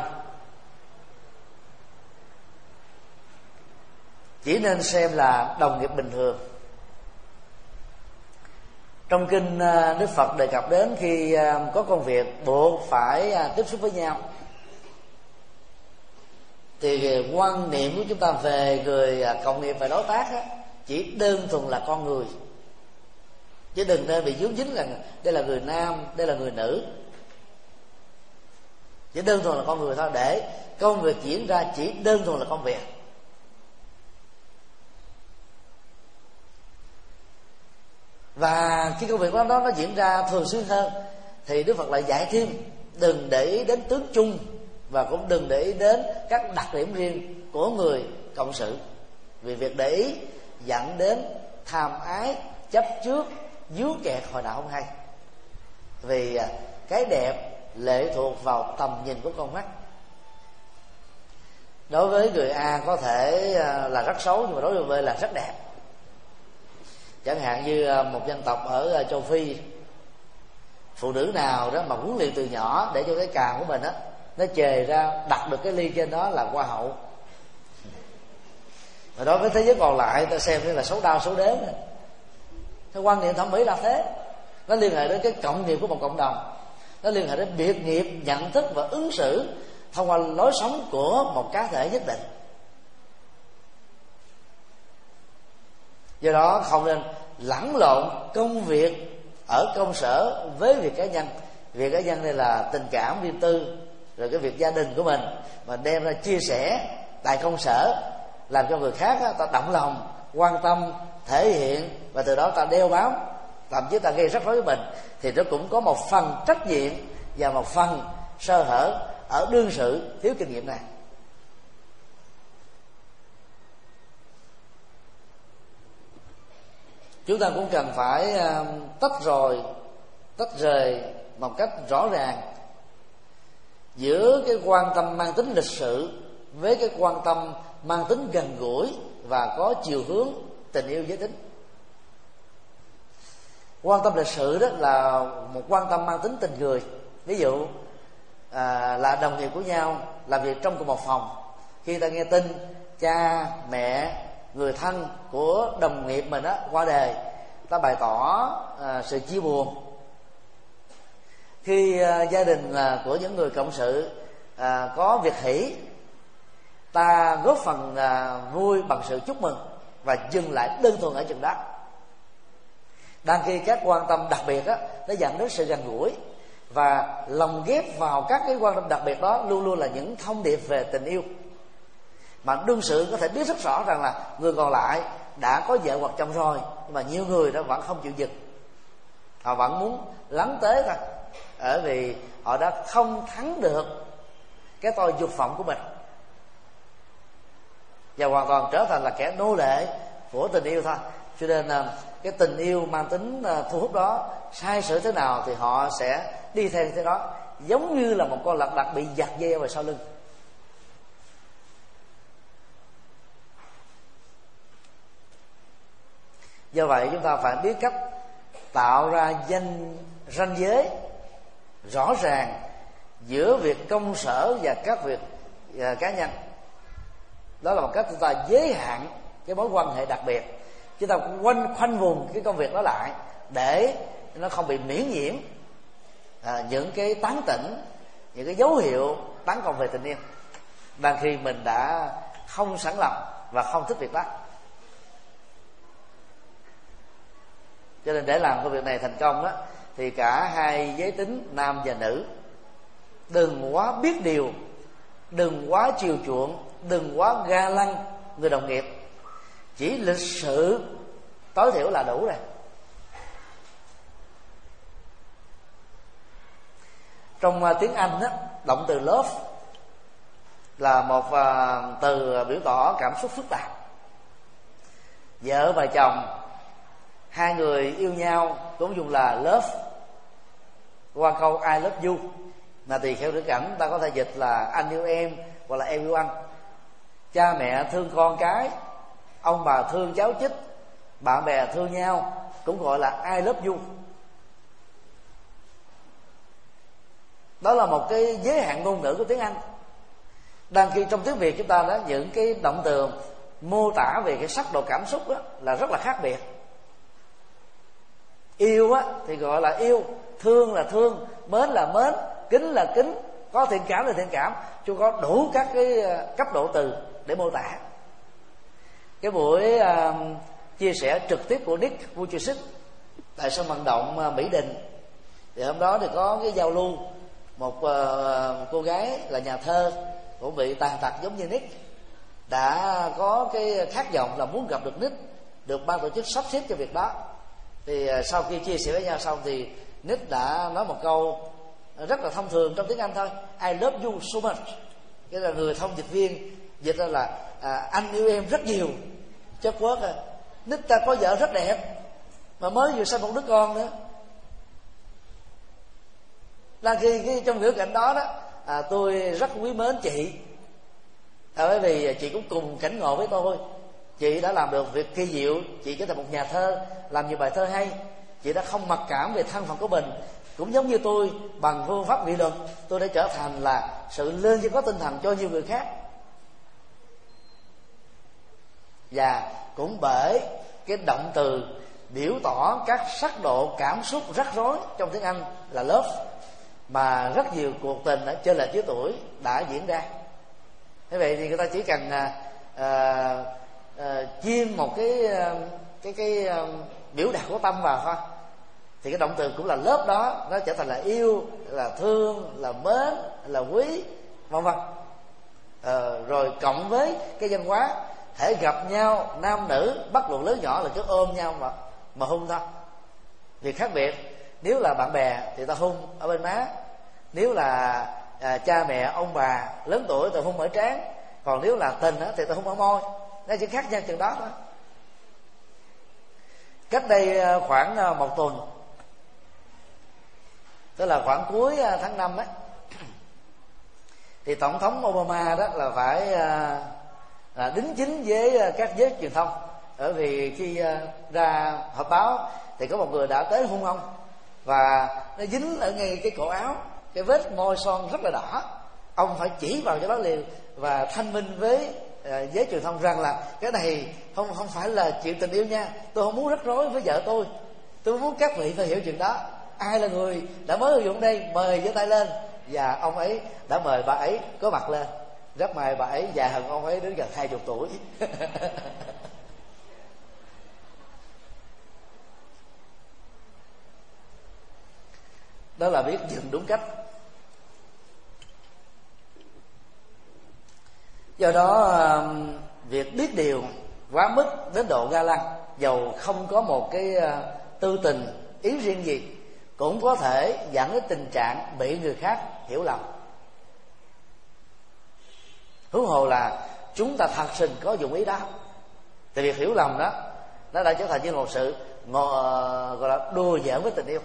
chỉ nên xem là đồng nghiệp bình thường. Trong kinh Đức Phật đề cập đến khi có công việc buộc phải tiếp xúc với nhau, thì quan niệm của chúng ta về người cộng nghiệp và đối tác á, chỉ đơn thuần là con người, chứ đừng nên bị dướng dính là đây là người nam, đây là người nữ. Chỉ đơn thuần là con người thôi, để công việc diễn ra chỉ đơn thuần là công việc. Và khi công việc đó nó diễn ra thường xuyên hơn thì Đức Phật lại dạy thêm đừng để ý đến tướng chung, và cũng đừng để ý đến các đặc điểm riêng của người cộng sự, vì việc để ý dẫn đến tham ái, chấp trước, dướng kẹt hồi nào không hay. Vì cái đẹp lệ thuộc vào tầm nhìn của con mắt. Đối với người A có thể là rất xấu, nhưng mà đối với người B là rất đẹp. Chẳng hạn như một dân tộc ở châu Phi, phụ nữ nào đó mà huấn luyện từ nhỏ để cho cái cào của mình á nó chề ra, đặt được cái ly trên đó là hoa hậu. Và đối với thế giới còn lại ta xem như là xấu đau xấu đế. Cái quan niệm thẩm mỹ là thế, nó liên hệ đến cái cộng nghiệp của một cộng đồng, nó liên hệ đến biệt nghiệp, nhận thức và ứng xử thông qua lối sống của một cá thể nhất định. Do đó không nên lẫn lộn công việc ở công sở với việc cá nhân. Việc cá nhân đây là tình cảm riêng tư, rồi cái việc gia đình của mình mà đem ra chia sẻ tại công sở làm cho người khác ta động lòng, quan tâm, thể hiện, và từ đó ta đeo bám, thậm chí ta gây rắc rối với mình, thì nó cũng có một phần trách nhiệm và một phần sơ hở ở đương sự thiếu kinh nghiệm này. Chúng ta cũng cần phải tách rời một cách rõ ràng giữa cái quan tâm mang tính lịch sử với cái quan tâm mang tính gần gũi và có chiều hướng tình yêu giới tính. Quan tâm lịch sử đó là một quan tâm mang tính tình người. Ví dụ là đồng nghiệp của nhau, làm việc trong cùng một phòng, khi ta nghe tin cha mẹ, người thân của đồng nghiệp mình qua đời, ta bày tỏ sự chia buồn. Khi gia đình của những người cộng sự có việc hỷ, ta góp phần vui bằng sự chúc mừng và dừng lại đơn thuần ở chừng đó. Đang khi các quan tâm đặc biệt nó dẫn đến sự gần gũi, và lồng ghép vào các cái quan tâm đặc biệt đó luôn luôn là những thông điệp về tình yêu, mà đương sự có thể biết rất rõ rằng là người còn lại đã có vợ hoặc chồng rồi, nhưng mà nhiều người đó vẫn không chịu dừng, họ vẫn muốn lắng tế thôi, bởi vì họ đã không thắng được cái tôi dục vọng của mình và hoàn toàn trở thành là kẻ nô lệ của tình yêu thôi. Cho nên cái tình yêu mang tính thu hút đó, sai sử thế nào thì họ sẽ đi theo thế đó, giống như là một con lật đật bị giật dây vào sau lưng. Do vậy chúng ta phải biết cách tạo ra ranh giới rõ ràng giữa việc công sở và các việc cá nhân. Đó là một cách chúng ta giới hạn cái mối quan hệ đặc biệt. Chúng ta khoanh vùng cái công việc đó lại để nó không bị miễn nhiễm những cái tán tỉnh, những cái dấu hiệu tấn công về tình yêu, đang khi mình đã không sẵn lòng và không thích việc đó. Cho nên để làm công việc này thành công thì cả hai giới tính nam và nữ đừng quá biết điều, đừng quá chiều chuộng, đừng quá ga lăng người đồng nghiệp. Chỉ lịch sự tối thiểu là đủ rồi. Trong tiếng Anh động từ love là một từ biểu tỏ cảm xúc phức tạp. Vợ và chồng, hai người yêu nhau cũng dùng là love qua câu I love you, mà tùy theo ngữ cảnh ta có thể dịch là anh yêu em hoặc là em yêu anh. Cha mẹ thương con cái, ông bà thương cháu chích, bạn bè thương nhau cũng gọi là I love you. Đó là một cái giới hạn ngôn ngữ của tiếng Anh. Đang khi trong tiếng Việt chúng ta đó, những cái động từ mô tả về cái sắc độ cảm xúc là rất là khác biệt. Yêu thì gọi là yêu, thương là thương, mến là mến, kính là kính, có thiện cảm là thiện cảm. Chúng có đủ các cái cấp độ từ để mô tả. Cái buổi chia sẻ trực tiếp của Nick Vujicic tại sân vận động Mỹ Đình, thì hôm đó thì có cái giao lưu. Một cô gái là nhà thơ cũng bị tàn tật giống như Nick, đã có cái khát vọng là muốn gặp được Nick, được ban tổ chức sắp xếp cho việc đó. Thì sau khi chia sẻ với nhau xong thì Nick đã nói một câu rất là thông thường trong tiếng Anh thôi: I love you so much. Cái là người thông dịch viên dịch ra là anh yêu em rất nhiều. Chất quớt Nick ta có vợ rất đẹp mà mới vừa sinh một đứa con nữa. Là khi trong ngữ cảnh đó tôi rất quý mến chị, bởi vì chị cũng cùng cảnh ngộ với tôi. Chị đã làm được việc kỳ diệu, chị trở thành một nhà thơ, làm nhiều bài thơ hay. Chị đã không mặc cảm về thân phận của mình, cũng giống như tôi, bằng phương pháp nghị luận tôi đã trở thành là sự lên chỉ có tinh thần cho nhiều người khác. Và cũng bởi cái động từ biểu tỏ các sắc độ cảm xúc rắc rối trong tiếng Anh là love, mà rất nhiều cuộc tình ở chênh lệch với tuổi đã diễn ra. Thế vậy thì người ta chỉ cần chiên một cái biểu đạt của tâm vào thôi, thì cái động từ cũng là lớp đó nó trở thành là yêu, là thương, là mến, là quý, vân vân. Rồi cộng với cái văn hóa hễ gặp nhau nam nữ bất luận lớn nhỏ là cứ ôm nhau mà hôn thôi. Việc khác biệt, nếu là bạn bè thì ta hôn ở bên má, nếu là cha mẹ ông bà lớn tuổi thì hôn ở trán, còn nếu là tình thì ta hôn ở môi. Nó chỉ khác nhau chừng đó thôi. Cách đây khoảng 1 tuần, tức là khoảng cuối tháng 5 á, thì tổng thống Obama đó là phải đính chính với các giới truyền thông, bởi vì khi ra họp báo thì có một người đã tới hôn ông, và nó dính ở ngay cái cổ áo, cái vết môi son rất là đỏ. Ông phải chỉ vào cho đó liền và thanh minh với giới truyền thông rằng là cái này không phải là chuyện tình yêu nha, tôi không muốn rắc rối với vợ tôi muốn các vị phải hiểu chuyện đó. Ai là người đã mới sử dụng đây, mời giơ tay lên. Và ông ấy đã mời bà ấy có mặt lên. Rất may bà ấy già hơn ông ấy đến gần 20 tuổi. Đó là biết dừng đúng cách. Do đó việc biết điều quá mức đến độ ga lăng, dầu không có một cái tư tình ý riêng gì, cũng có thể dẫn đến tình trạng bị người khác hiểu lầm. Huống hồ là chúng ta thật sự có dụng ý đó. Thì việc hiểu lầm đó nó đã trở thành như một sự gọi là đùa giỡn với tình yêu.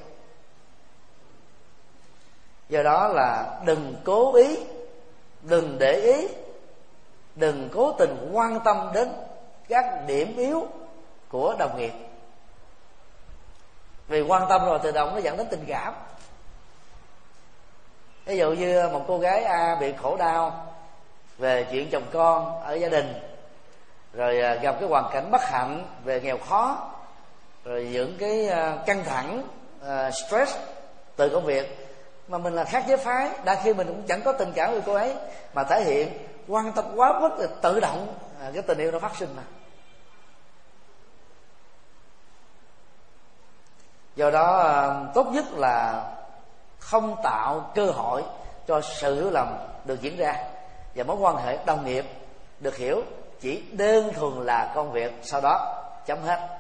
Do đó là đừng cố ý, đừng để ý, đừng cố tình quan tâm đến các điểm yếu của đồng nghiệp. Vì quan tâm rồi tự động nó dẫn đến tình cảm. Ví dụ như một cô gái A bị khổ đau về chuyện chồng con ở gia đình, rồi gặp cái hoàn cảnh bất hạnh về nghèo khó, rồi những cái căng thẳng, stress từ công việc, mà mình là khác giới phái, đa khi mình cũng chẳng có tình cảm với cô ấy, mà thể hiện quan tâm quá mức, là tự động cái tình yêu nó phát sinh mà. Do đó tốt nhất là không tạo cơ hội cho sự hiểu lầm được diễn ra, và mối quan hệ đồng nghiệp được hiểu chỉ đơn thuần là công việc, sau đó chấm hết.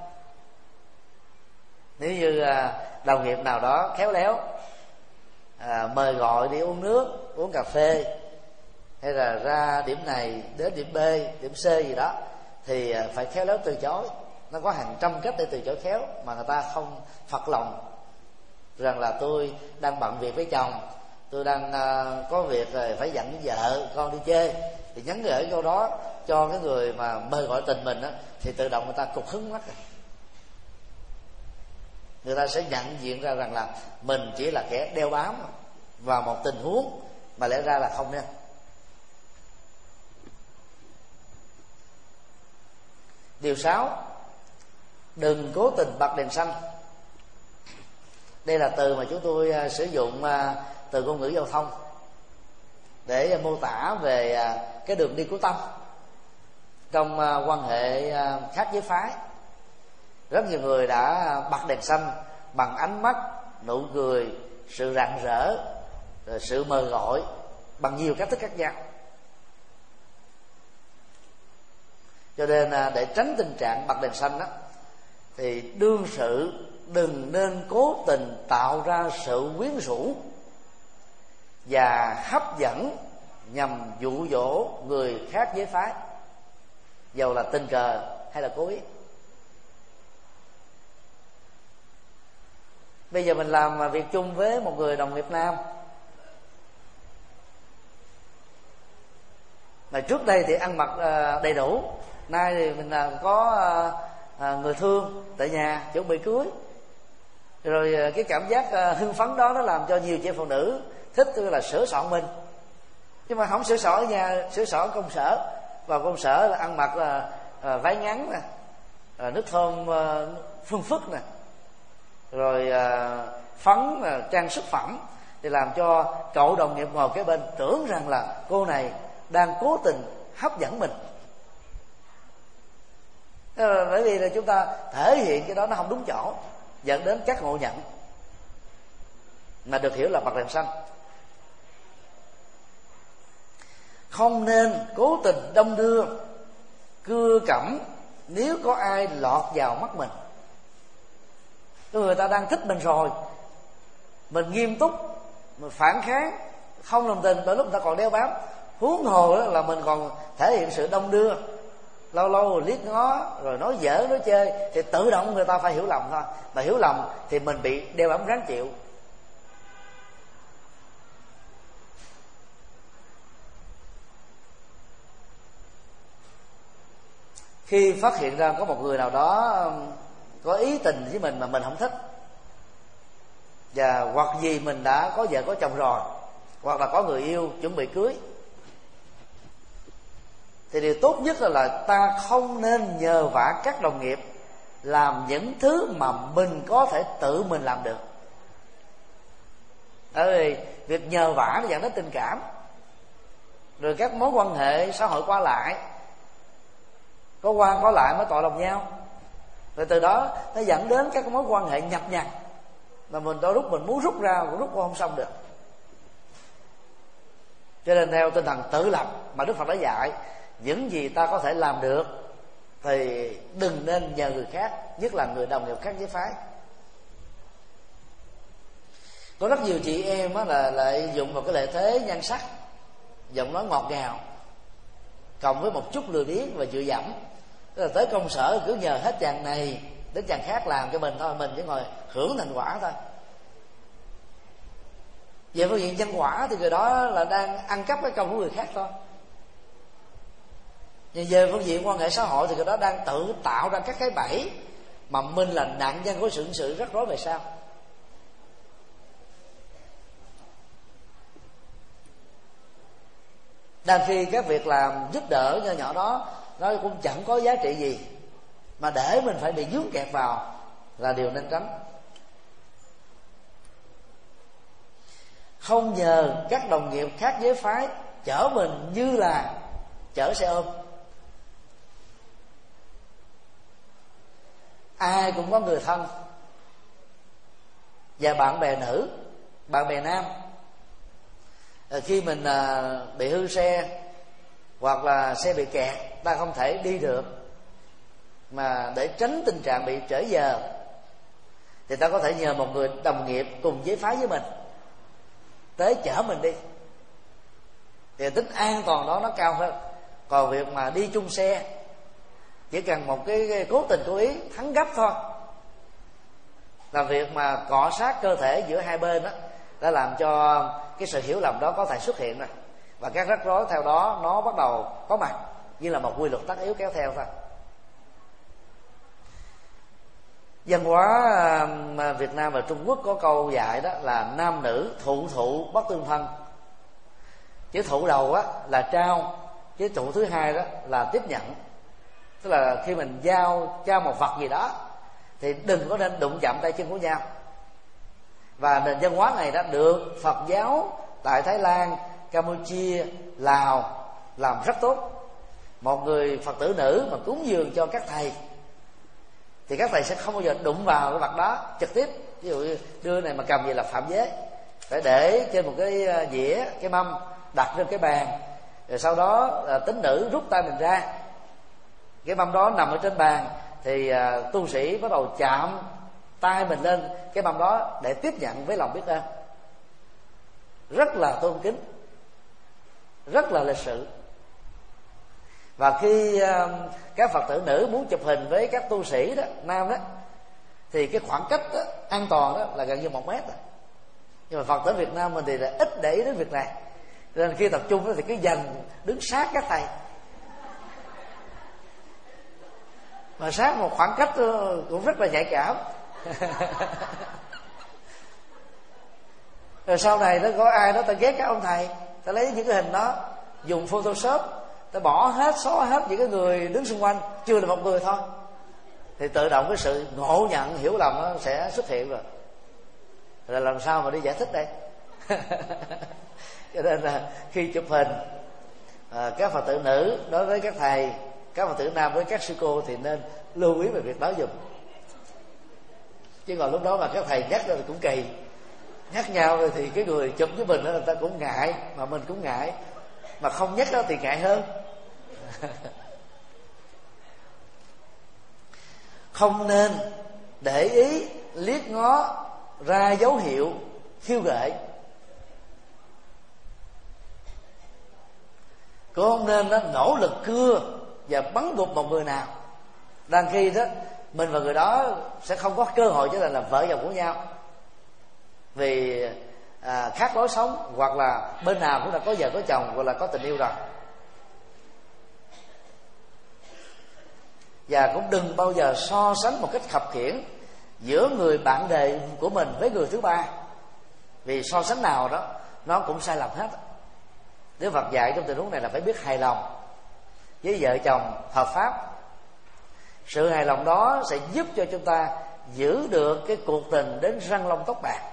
Nếu như đồng nghiệp nào đó khéo léo mời gọi đi uống nước, uống cà phê, hay là ra điểm này đến điểm B, điểm C gì đó, thì phải khéo léo từ chối. Nó có hàng trăm cách để từ chối khéo mà người ta không phật lòng rằng là tôi đang bận việc với chồng, tôi đang có việc rồi phải dẫn vợ con đi chơi, thì nhắn gửi câu đó cho cái người mà mời gọi tình mình á, thì tự động người ta cục hứng mắt rồi. Người ta sẽ nhận diện ra rằng là mình chỉ là kẻ đeo bám vào một tình huống mà lẽ ra là không nên. Điều 6, đừng cố tình bật đèn xanh. Đây là từ mà chúng tôi sử dụng từ ngôn ngữ giao thông để mô tả về cái đường đi của tâm trong quan hệ khác giới phái. Rất nhiều người đã bật đèn xanh bằng ánh mắt, nụ cười, sự rạng rỡ, sự mời gọi bằng nhiều cách thức khác nhau. Cho nên để tránh tình trạng bật đèn xanh đó, thì đương sự đừng nên cố tình tạo ra sự quyến rũ và hấp dẫn nhằm dụ dỗ người khác giới phái, dầu là tình cờ hay là cố ý. Bây giờ mình làm việc chung với một người đồng nghiệp nam, mà trước đây thì ăn mặc đầy đủ, nay thì mình có người thương tại nhà chuẩn bị cưới, rồi cái cảm giác hưng phấn đó nó làm cho nhiều chị phụ nữ thích là sửa soạn mình, nhưng mà không sửa soạn ở nhà, sửa soạn ở công sở. Vào công sở là ăn mặc là váy ngắn nè, nước thơm phương phức nè, rồi phấn trang sức phẩm, thì làm cho cậu đồng nghiệp ngồi kế bên tưởng rằng là cô này đang cố tình hấp dẫn mình. Bởi vì là chúng ta thể hiện cái đó nó không đúng chỗ, dẫn đến các ngộ nhận mà được hiểu là bật đèn xanh. Không nên cố tình đông đưa, cưa cẩm nếu có ai lọt vào mắt mình. Người ta đang thích mình rồi, mình nghiêm túc, mình phản kháng, không đồng tình, đôi lúc người ta còn đeo bám. Huống hồ đó là mình còn thể hiện sự đông đưa, lâu lâu liếc ngó rồi nói giỡn nói chơi, thì tự động người ta phải hiểu lầm thôi. Mà hiểu lầm thì mình bị đeo bám ráng chịu. Khi phát hiện ra có một người nào đó có ý tình với mình mà mình không thích, và hoặc vì mình đã có vợ có chồng rồi, hoặc là có người yêu chuẩn bị cưới, thì điều tốt nhất là ta không nên nhờ vả các đồng nghiệp làm những thứ mà mình có thể tự mình làm được. Bởi vì việc nhờ vả nó dẫn đến tình cảm, rồi các mối quan hệ xã hội qua lại, có qua có lại mới tội lòng nhau, rồi từ đó nó dẫn đến các mối quan hệ nhập nhằng mà mình đôi lúc mình muốn rút ra cũng rút cũng không xong được. Cho nên theo tinh thần tự lập mà Đức Phật đã dạy, những gì ta có thể làm được thì đừng nên nhờ người khác, nhất là người đồng nghiệp khác giới phái. Có rất nhiều chị em là lợi dụng vào cái lợi thế nhan sắc, giọng nói ngọt ngào, cộng với một chút lười biếng và dựa dẫm, tức là tới công sở cứ nhờ hết chàng này đến chàng khác làm cho mình thôi, mình chỉ ngồi hưởng thành quả thôi. Về phương diện nhân quả thì người đó là đang ăn cắp cái công của người khác thôi. Nhưng về phương diện quan hệ xã hội thì người đó đang tự tạo ra các cái bẫy mà mình là nạn nhân của sự rắc rối về sau. Đang khi các việc làm giúp đỡ nho nhỏ đó nó cũng chẳng có giá trị gì, mà để mình phải bị vướng kẹt vào là điều nên tránh. Không nhờ các đồng nghiệp khác giới phái chở mình như là chở xe ôm. Ai cũng có người thân và bạn bè nữ, bạn bè nam. Khi mình bị hư xe hoặc là xe bị kẹt, ta không thể đi được, mà để tránh tình trạng bị trễ giờ thì ta có thể nhờ một người đồng nghiệp cùng giới phái với mình tới chở mình đi, thì tính an toàn đó nó cao hơn. Còn việc mà đi chung xe chỉ cần một cái cố tình cố ý thắng gấp thôi, là việc mà cọ sát cơ thể giữa hai bên đó đã làm cho cái sự hiểu lầm đó có thể xuất hiện rồi, và các rắc rối theo đó nó bắt đầu có mặt như là một quy luật tất yếu kéo theo thôi. Văn hóa Việt Nam và Trung Quốc có câu dạy đó là nam nữ thụ thụ bất tương thân. Chữ thụ đầu á là trao, chữ thụ thứ hai đó là tiếp nhận. Tức là khi mình trao một vật gì đó thì đừng có nên đụng chạm tay chân của nhau. Và nền văn hóa này đã được Phật giáo tại Thái Lan, Campuchia, Lào làm rất tốt. Một người Phật tử nữ mà cúng dường cho các thầy thì các thầy sẽ không bao giờ đụng vào cái vật đó trực tiếp. Ví dụ đưa này mà cầm gì là phạm giới, phải để trên một cái dĩa, cái mâm đặt trên cái bàn, rồi sau đó tín nữ rút tay mình ra, cái mâm đó nằm ở trên bàn thì tu sĩ bắt đầu chạm tay mình lên cái mâm đó để tiếp nhận với lòng biết ơn, rất là tôn kính, rất là lịch sự. Và khi các Phật tử nữ muốn chụp hình với các tu sĩ đó, nam đó, thì cái khoảng cách đó, an toàn đó là gần như 1 mét. Nhưng mà Phật tử Việt Nam mình thì là ít để ý đến việc này, nên khi tập trung đó thì cứ dành đứng sát các thầy, mà sát một khoảng cách cũng rất là nhạy cảm. Rồi sau này nó có ai đó ta ghét các ông thầy, ta lấy những cái hình đó dùng Photoshop, ta bỏ hết, xóa hết những cái người đứng xung quanh, chưa là một người thôi, thì tự động cái sự ngộ nhận hiểu lầm nó sẽ xuất hiện rồi. Rồi làm sao mà đi giải thích đây? Cho nên là khi chụp hình các Phật tử nữ đối với các thầy, các Phật tử nam với các sư cô thì nên lưu ý về việc đó dùm. Chứ còn lúc đó mà các thầy nhắc ra thì cũng kỳ, nhắc nhau rồi thì cái người chụp với mình đó người ta cũng ngại, mà mình cũng ngại, mà không nhắc đó thì ngại hơn. không nên để ý liếc ngó ra dấu hiệu khiêu gợi, cũng không nên đó nỗ lực cưa và bắn gục một người nào, đang khi đó mình và người đó sẽ không có cơ hội trở thành là vợ chồng của nhau, vì khác lối sống, hoặc là bên nào cũng đã có vợ có chồng, hoặc là có tình yêu rồi. Và cũng đừng bao giờ so sánh một cách khập khiễng giữa người bạn đời của mình với người thứ ba, vì so sánh nào đó nó cũng sai lầm hết. Đức Phật dạy trong tình huống này là phải biết hài lòng với vợ chồng hợp pháp. Sự hài lòng đó sẽ giúp cho chúng ta giữ được cái cuộc tình đến răng long tóc bạc.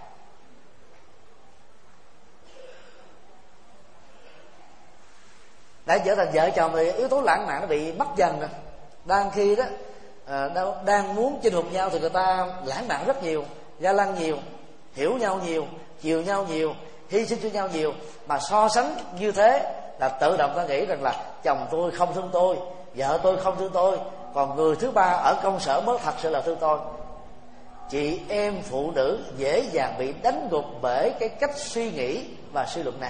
Đã trở thành vợ chồng thì yếu tố lãng mạn nó bị mất dần rồi. Đang khi đó đang muốn chinh phục nhau thì người ta lãng mạn rất nhiều, ga lăng nhiều, hiểu nhau nhiều, chiều nhau nhiều, hy sinh cho nhau nhiều. Mà so sánh như thế là tự động ta nghĩ rằng là chồng tôi không thương tôi, vợ tôi không thương tôi, còn người thứ ba ở công sở mới thật sự là thương tôi. Chị em phụ nữ dễ dàng bị đánh gục bởi cái cách suy nghĩ và suy luận này.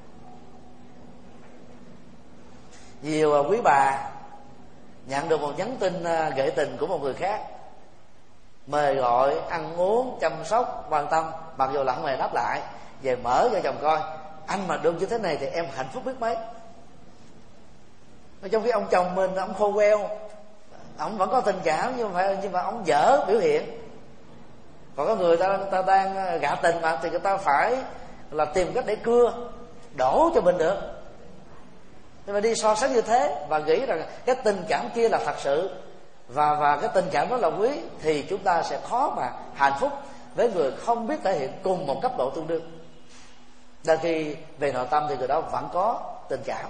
Nhiều quý bà nhận được một nhắn tin gợi tình của một người khác, mời gọi ăn uống, chăm sóc, quan tâm, mặc dù là không hề đáp lại, về mở cho chồng coi, anh mà được như thế này thì em hạnh phúc biết mấy. Trong khi ông chồng mình ông khô queo, ông vẫn có tình cảm nhưng mà ông dở biểu hiện. Còn có người ta đang gạ tình mà, thì người ta phải là tìm cách để cưa đổ cho mình được. Nhưng mà đi so sánh như thế và nghĩ rằng cái tình cảm kia là thật sự và cái tình cảm đó là quý, thì chúng ta sẽ khó mà hạnh phúc với người không biết thể hiện cùng một cấp độ tương đương. Đôi khi về nội tâm thì người đó vẫn có tình cảm.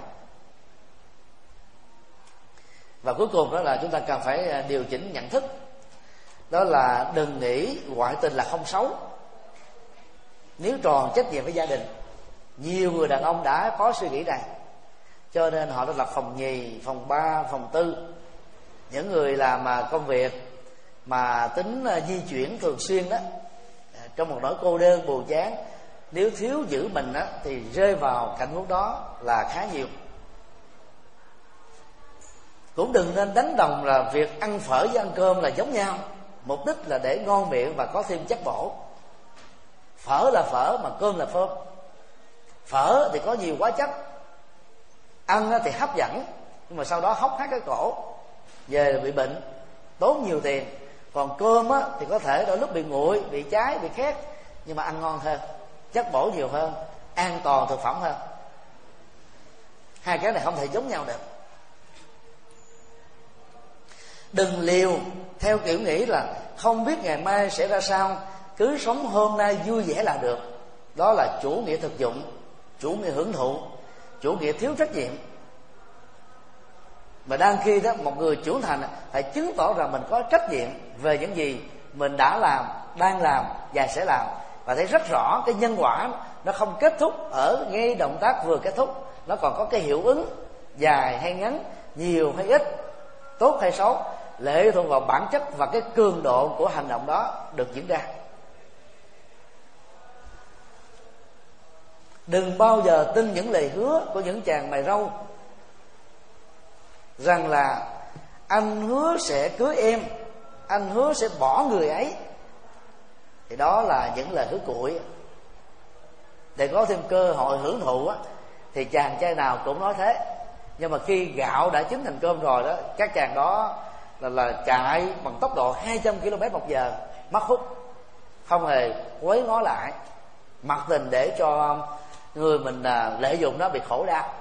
Và cuối cùng đó là chúng ta cần phải điều chỉnh nhận thức, đó là đừng nghĩ ngoại tình là không xấu nếu tròn trách nhiệm với gia đình. Nhiều người đàn ông đã có suy nghĩ này, cho nên họ đã lập phòng nhì, phòng 3, phòng 4. Những người làm công việc mà tính di chuyển thường xuyên đó, trong một nỗi cô đơn buồn chán, nếu thiếu giữ mình đó, thì rơi vào cảnh huống đó là khá nhiều. Cũng đừng nên đánh đồng là việc ăn phở với ăn cơm là giống nhau, mục đích là để ngon miệng và có thêm chất bổ. Phở là phở mà cơm là cơm. Phở thì có nhiều hóa chất, ăn thì hấp dẫn, nhưng mà sau đó hốc hác cái cổ, về bị bệnh, tốn nhiều tiền. Còn cơm thì có thể đôi lúc bị nguội, bị cháy, bị khét, nhưng mà ăn ngon hơn, chất bổ nhiều hơn, an toàn thực phẩm hơn. Hai cái này không thể giống nhau được. Đừng liều theo kiểu nghĩ là không biết ngày mai sẽ ra sao, cứ sống hôm nay vui vẻ là được. Đó là chủ nghĩa thực dụng, chủ nghĩa hưởng thụ, chủ nghĩa thiếu trách nhiệm. Mà đang khi đó một người trưởng thành phải chứng tỏ rằng mình có trách nhiệm về những gì mình đã làm, đang làm và sẽ làm, và thấy rất rõ cái nhân quả nó không kết thúc ở ngay động tác vừa kết thúc, nó còn có cái hiệu ứng dài hay ngắn, nhiều hay ít, tốt hay xấu, lệ thuộc vào bản chất và cái cường độ của hành động đó được diễn ra. Đừng bao giờ tin những lời hứa của những chàng mày râu rằng là anh hứa sẽ cưới em, anh hứa sẽ bỏ người ấy. Thì đó là những lời hứa cuội. Để có thêm cơ hội hưởng thụ thì chàng trai nào cũng nói thế. Nhưng mà khi gạo đã chín thành cơm rồi đó, các chàng đó là chạy bằng tốc độ 200 km/h, mất hút, không hề quấy ngó lại, mặc tình để cho người mình lợi dụng nó bị khổ đau.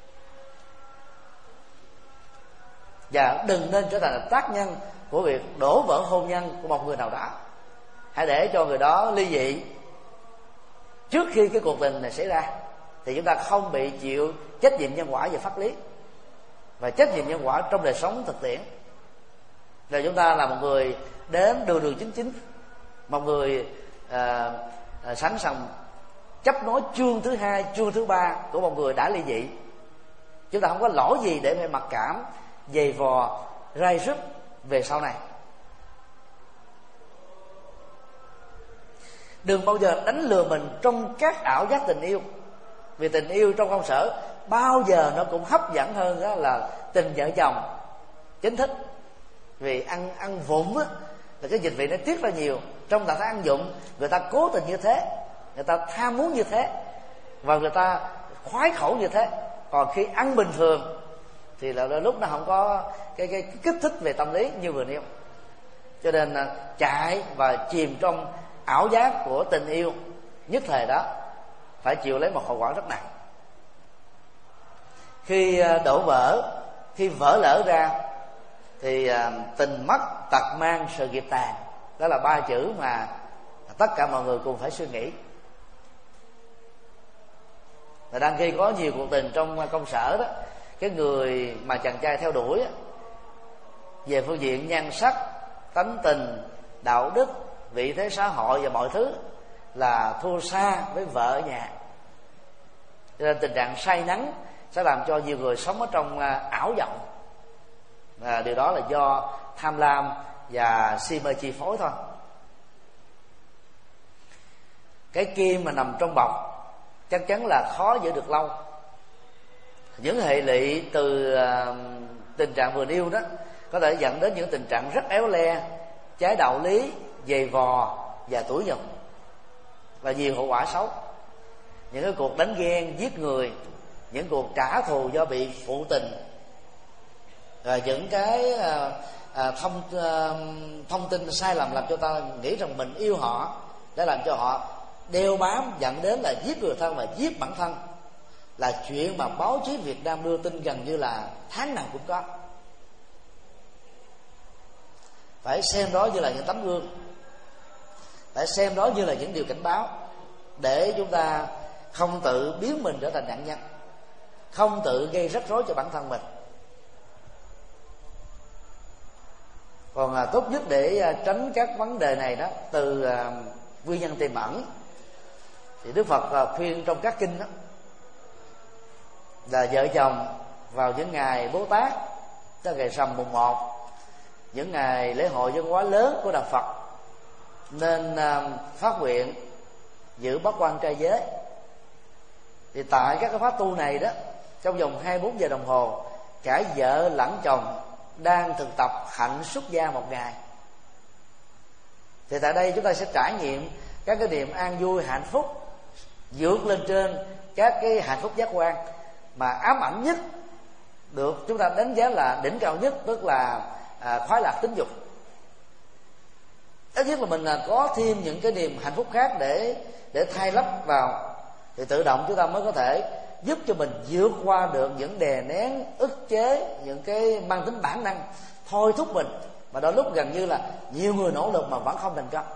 Và đừng nên trở thành tác nhân của việc đổ vỡ hôn nhân của một người nào đó. Hãy để cho người đó ly dị trước khi cái cuộc tình này xảy ra, thì chúng ta không bị chịu trách nhiệm nhân quả về pháp lý và trách nhiệm nhân quả trong đời sống thực tiễn. Rồi chúng ta là một người đến đường chính, một người sẵn sàng chấp nối chương thứ 2, chương thứ 3 của một người đã ly dị. Chúng ta không có lỗi gì để phải mặc cảm, dày vò, rai rứt về sau này. Đừng bao giờ đánh lừa mình trong các ảo giác tình yêu, vì tình yêu trong công sở bao giờ nó cũng hấp dẫn hơn đó là tình vợ chồng chính thức. Vì ăn vụng á, là cái dịch vị nó tiết ra nhiều. Trong trạng thái ăn vụng, người ta cố tình như thế, người ta tham muốn như thế, và người ta khoái khẩu như thế. Còn khi ăn bình thường thì là lúc nó không có cái kích thích về tâm lý như vừa nêu. Cho nên chạy và chìm trong ảo giác của tình yêu nhất thời đó phải chịu lấy một hậu quả rất nặng. Khi đổ vỡ, khi vỡ lỡ ra thì tình mất, tật mang, sự nghiệp tàn. Đó là 3 chữ mà tất cả mọi người cùng phải suy nghĩ. Và đang khi có nhiều cuộc tình trong công sở đó, cái người mà chàng trai theo đuổi về phương diện nhan sắc, tánh tình, đạo đức, vị thế xã hội và mọi thứ là thua xa với vợ ở nhà. Cho nên tình trạng say nắng sẽ làm cho nhiều người sống ở trong ảo vọng. Và điều đó là do tham lam và si mê chi phối thôi. Cái kim mà nằm trong bọc chắc chắn là khó giữ được lâu. Những hệ lụy từ tình trạng vừa nêu đó có thể dẫn đến những tình trạng rất éo le, trái đạo lý, dày vò và tủi nhục, và nhiều hậu quả xấu. Những cái cuộc đánh ghen, giết người, những cuộc trả thù do bị phụ tình, rồi những cái thông tin sai lầm làm cho ta nghĩ rằng mình yêu họ, để làm cho họ đeo bám dẫn đến là giết người thân và giết bản thân, là chuyện mà báo chí Việt Nam đưa tin gần như là tháng nào cũng có. Phải xem đó như là những tấm gương, phải xem đó như là những điều cảnh báo, để chúng ta không tự biến mình trở thành nạn nhân, không tự gây rắc rối cho bản thân mình. Còn tốt nhất để tránh các vấn đề này đó từ nguyên nhân tiềm ẩn, thì Đức Phật khuyên trong các kinh đó là vợ chồng vào những ngày Bố Tát, tức là ngày rằm mùng 1, những ngày lễ hội văn hóa lớn của đạo Phật, nên phát nguyện giữ bát quan trai giới. Thì tại các cái pháp tu này đó, trong vòng 24 giờ đồng hồ, cả vợ lẫn chồng đang thực tập hạnh xuất gia một ngày. Thì tại đây chúng ta sẽ trải nghiệm các cái niềm an vui, hạnh phúc vượt lên trên các cái hạnh phúc giác quan mà ám ảnh nhất được chúng ta đánh giá là đỉnh cao nhất, tức là khoái lạc tính dục. Ít nhất là mình có thêm những cái niềm hạnh phúc khác để thay lấp vào, thì tự động chúng ta mới có thể giúp cho mình vượt qua được những đè nén, ức chế, những cái mang tính bản năng thôi thúc mình, mà đôi lúc gần như là nhiều người nỗ lực mà vẫn không thành công.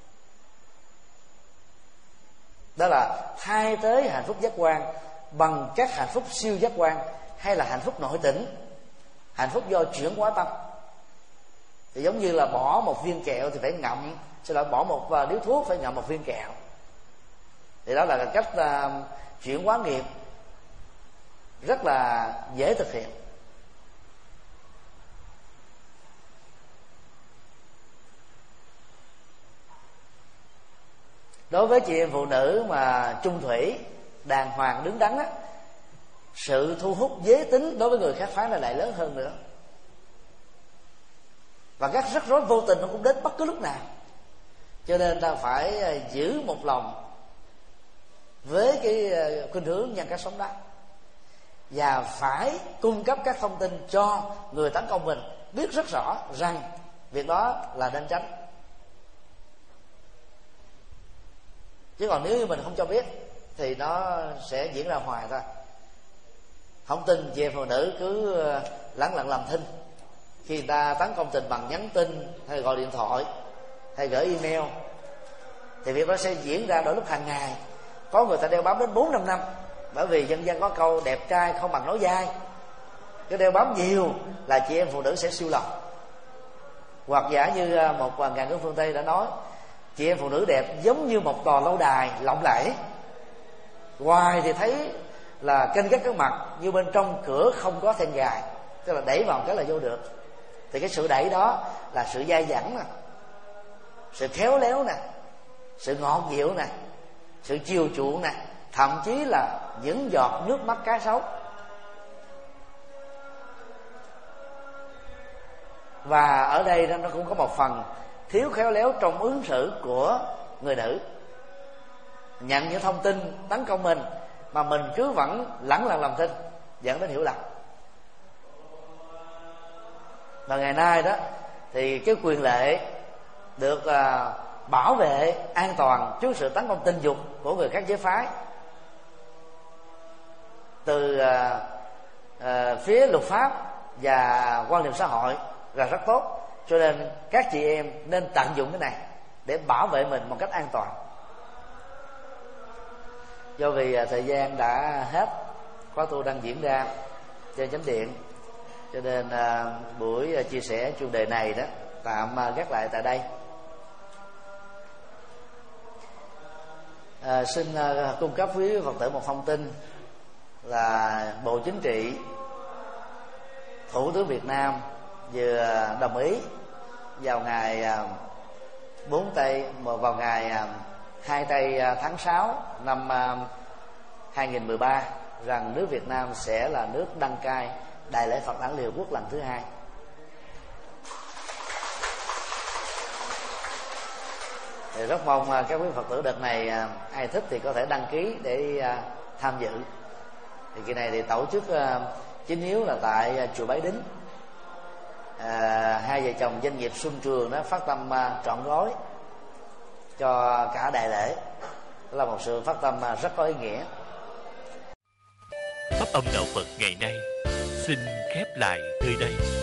Đó là thay thế hạnh phúc giác quan bằng các hạnh phúc siêu giác quan, hay là hạnh phúc nội tỉnh, hạnh phúc do chuyển hóa tâm. Thì giống như là bỏ một viên kẹo thì phải ngậm, sau đó bỏ một điếu thuốc phải ngậm một viên kẹo. Thì đó là cách chuyển hóa nghiệp rất là dễ thực hiện. Đối với chị em phụ nữ mà chung thủy, đàng hoàng, đứng đắn á, sự thu hút giới tính đối với người khác phái là lại lớn hơn nữa. Và các rắc rối vô tình nó cũng đến bất cứ lúc nào. Cho nên ta phải giữ một lòng với cái khuynh hướng nhân cách sống đó, và phải cung cấp các thông tin cho người tấn công mình biết rất rõ rằng việc đó là nên tránh. Chứ còn nếu như mình không cho biết thì nó sẽ diễn ra hoài thôi. Không tin chị em phụ nữ cứ lẳng lặng làm thinh. Khi người ta tấn công tình bằng nhắn tin hay gọi điện thoại hay gửi email, thì việc đó sẽ diễn ra đôi lúc hàng ngày. Có người ta đeo bám đến 4-5 năm, bởi vì dân gian có câu đẹp trai không bằng nói dai. Cái đeo bám nhiều là chị em phụ nữ sẽ siêu lòng. Hoặc giả như một ngàn cương phương Tây đã nói, chị em phụ nữ đẹp giống như một tòa lâu đài lộng lẫy, ngoài thì thấy là kênh các mặt, như bên trong cửa không có then gài, tức là đẩy vào cái là vô được. Thì cái sự đẩy đó là sự dai dẳng nè, sự khéo léo nè, sự ngọt dịu nè, sự chiều chuộng nè, thậm chí là những giọt nước mắt cá sấu. Và ở đây nó cũng có một phần thiếu khéo léo trong ứng xử của người nữ. Nhận những thông tin tấn công mình mà mình cứ vẫn lẳng lặng làm thinh, dẫn đến hiểu lầm. Và ngày nay đó thì cái quyền lệ được bảo vệ an toàn trước sự tấn công tình dục của người khác giới phái từ phía luật pháp và quan niệm xã hội là rất tốt. Cho nên các chị em nên tận dụng cái này để bảo vệ mình một cách an toàn. Do vì thời gian đã hết, khóa tu đang diễn ra trên chánh điện, cho nên buổi chia sẻ chủ đề này đó tạm gác lại tại đây. Xin cung cấp với Phật tử một thông tin là Bộ Chính trị, Thủ tướng Việt Nam vừa đồng ý vào ngày 2 tây tháng 6 năm 2013 rằng nước Việt Nam sẽ là nước đăng cai Đại lễ Phật đản Liên Hợp Quốc lần thứ 2. Thì rất mong các quý Phật tử đợt này ai thích thì có thể đăng ký để tham dự. Thì kỳ này thì tổ chức chính yếu là tại chùa Bái Đính. Hai vợ chồng doanh nghiệp Xuân Trường đó phát tâm trọn gói cho cả đại lễ, đó là một sự phát tâm rất có ý nghĩa. Pháp âm đạo Phật ngày nay xin khép lại nơi đây.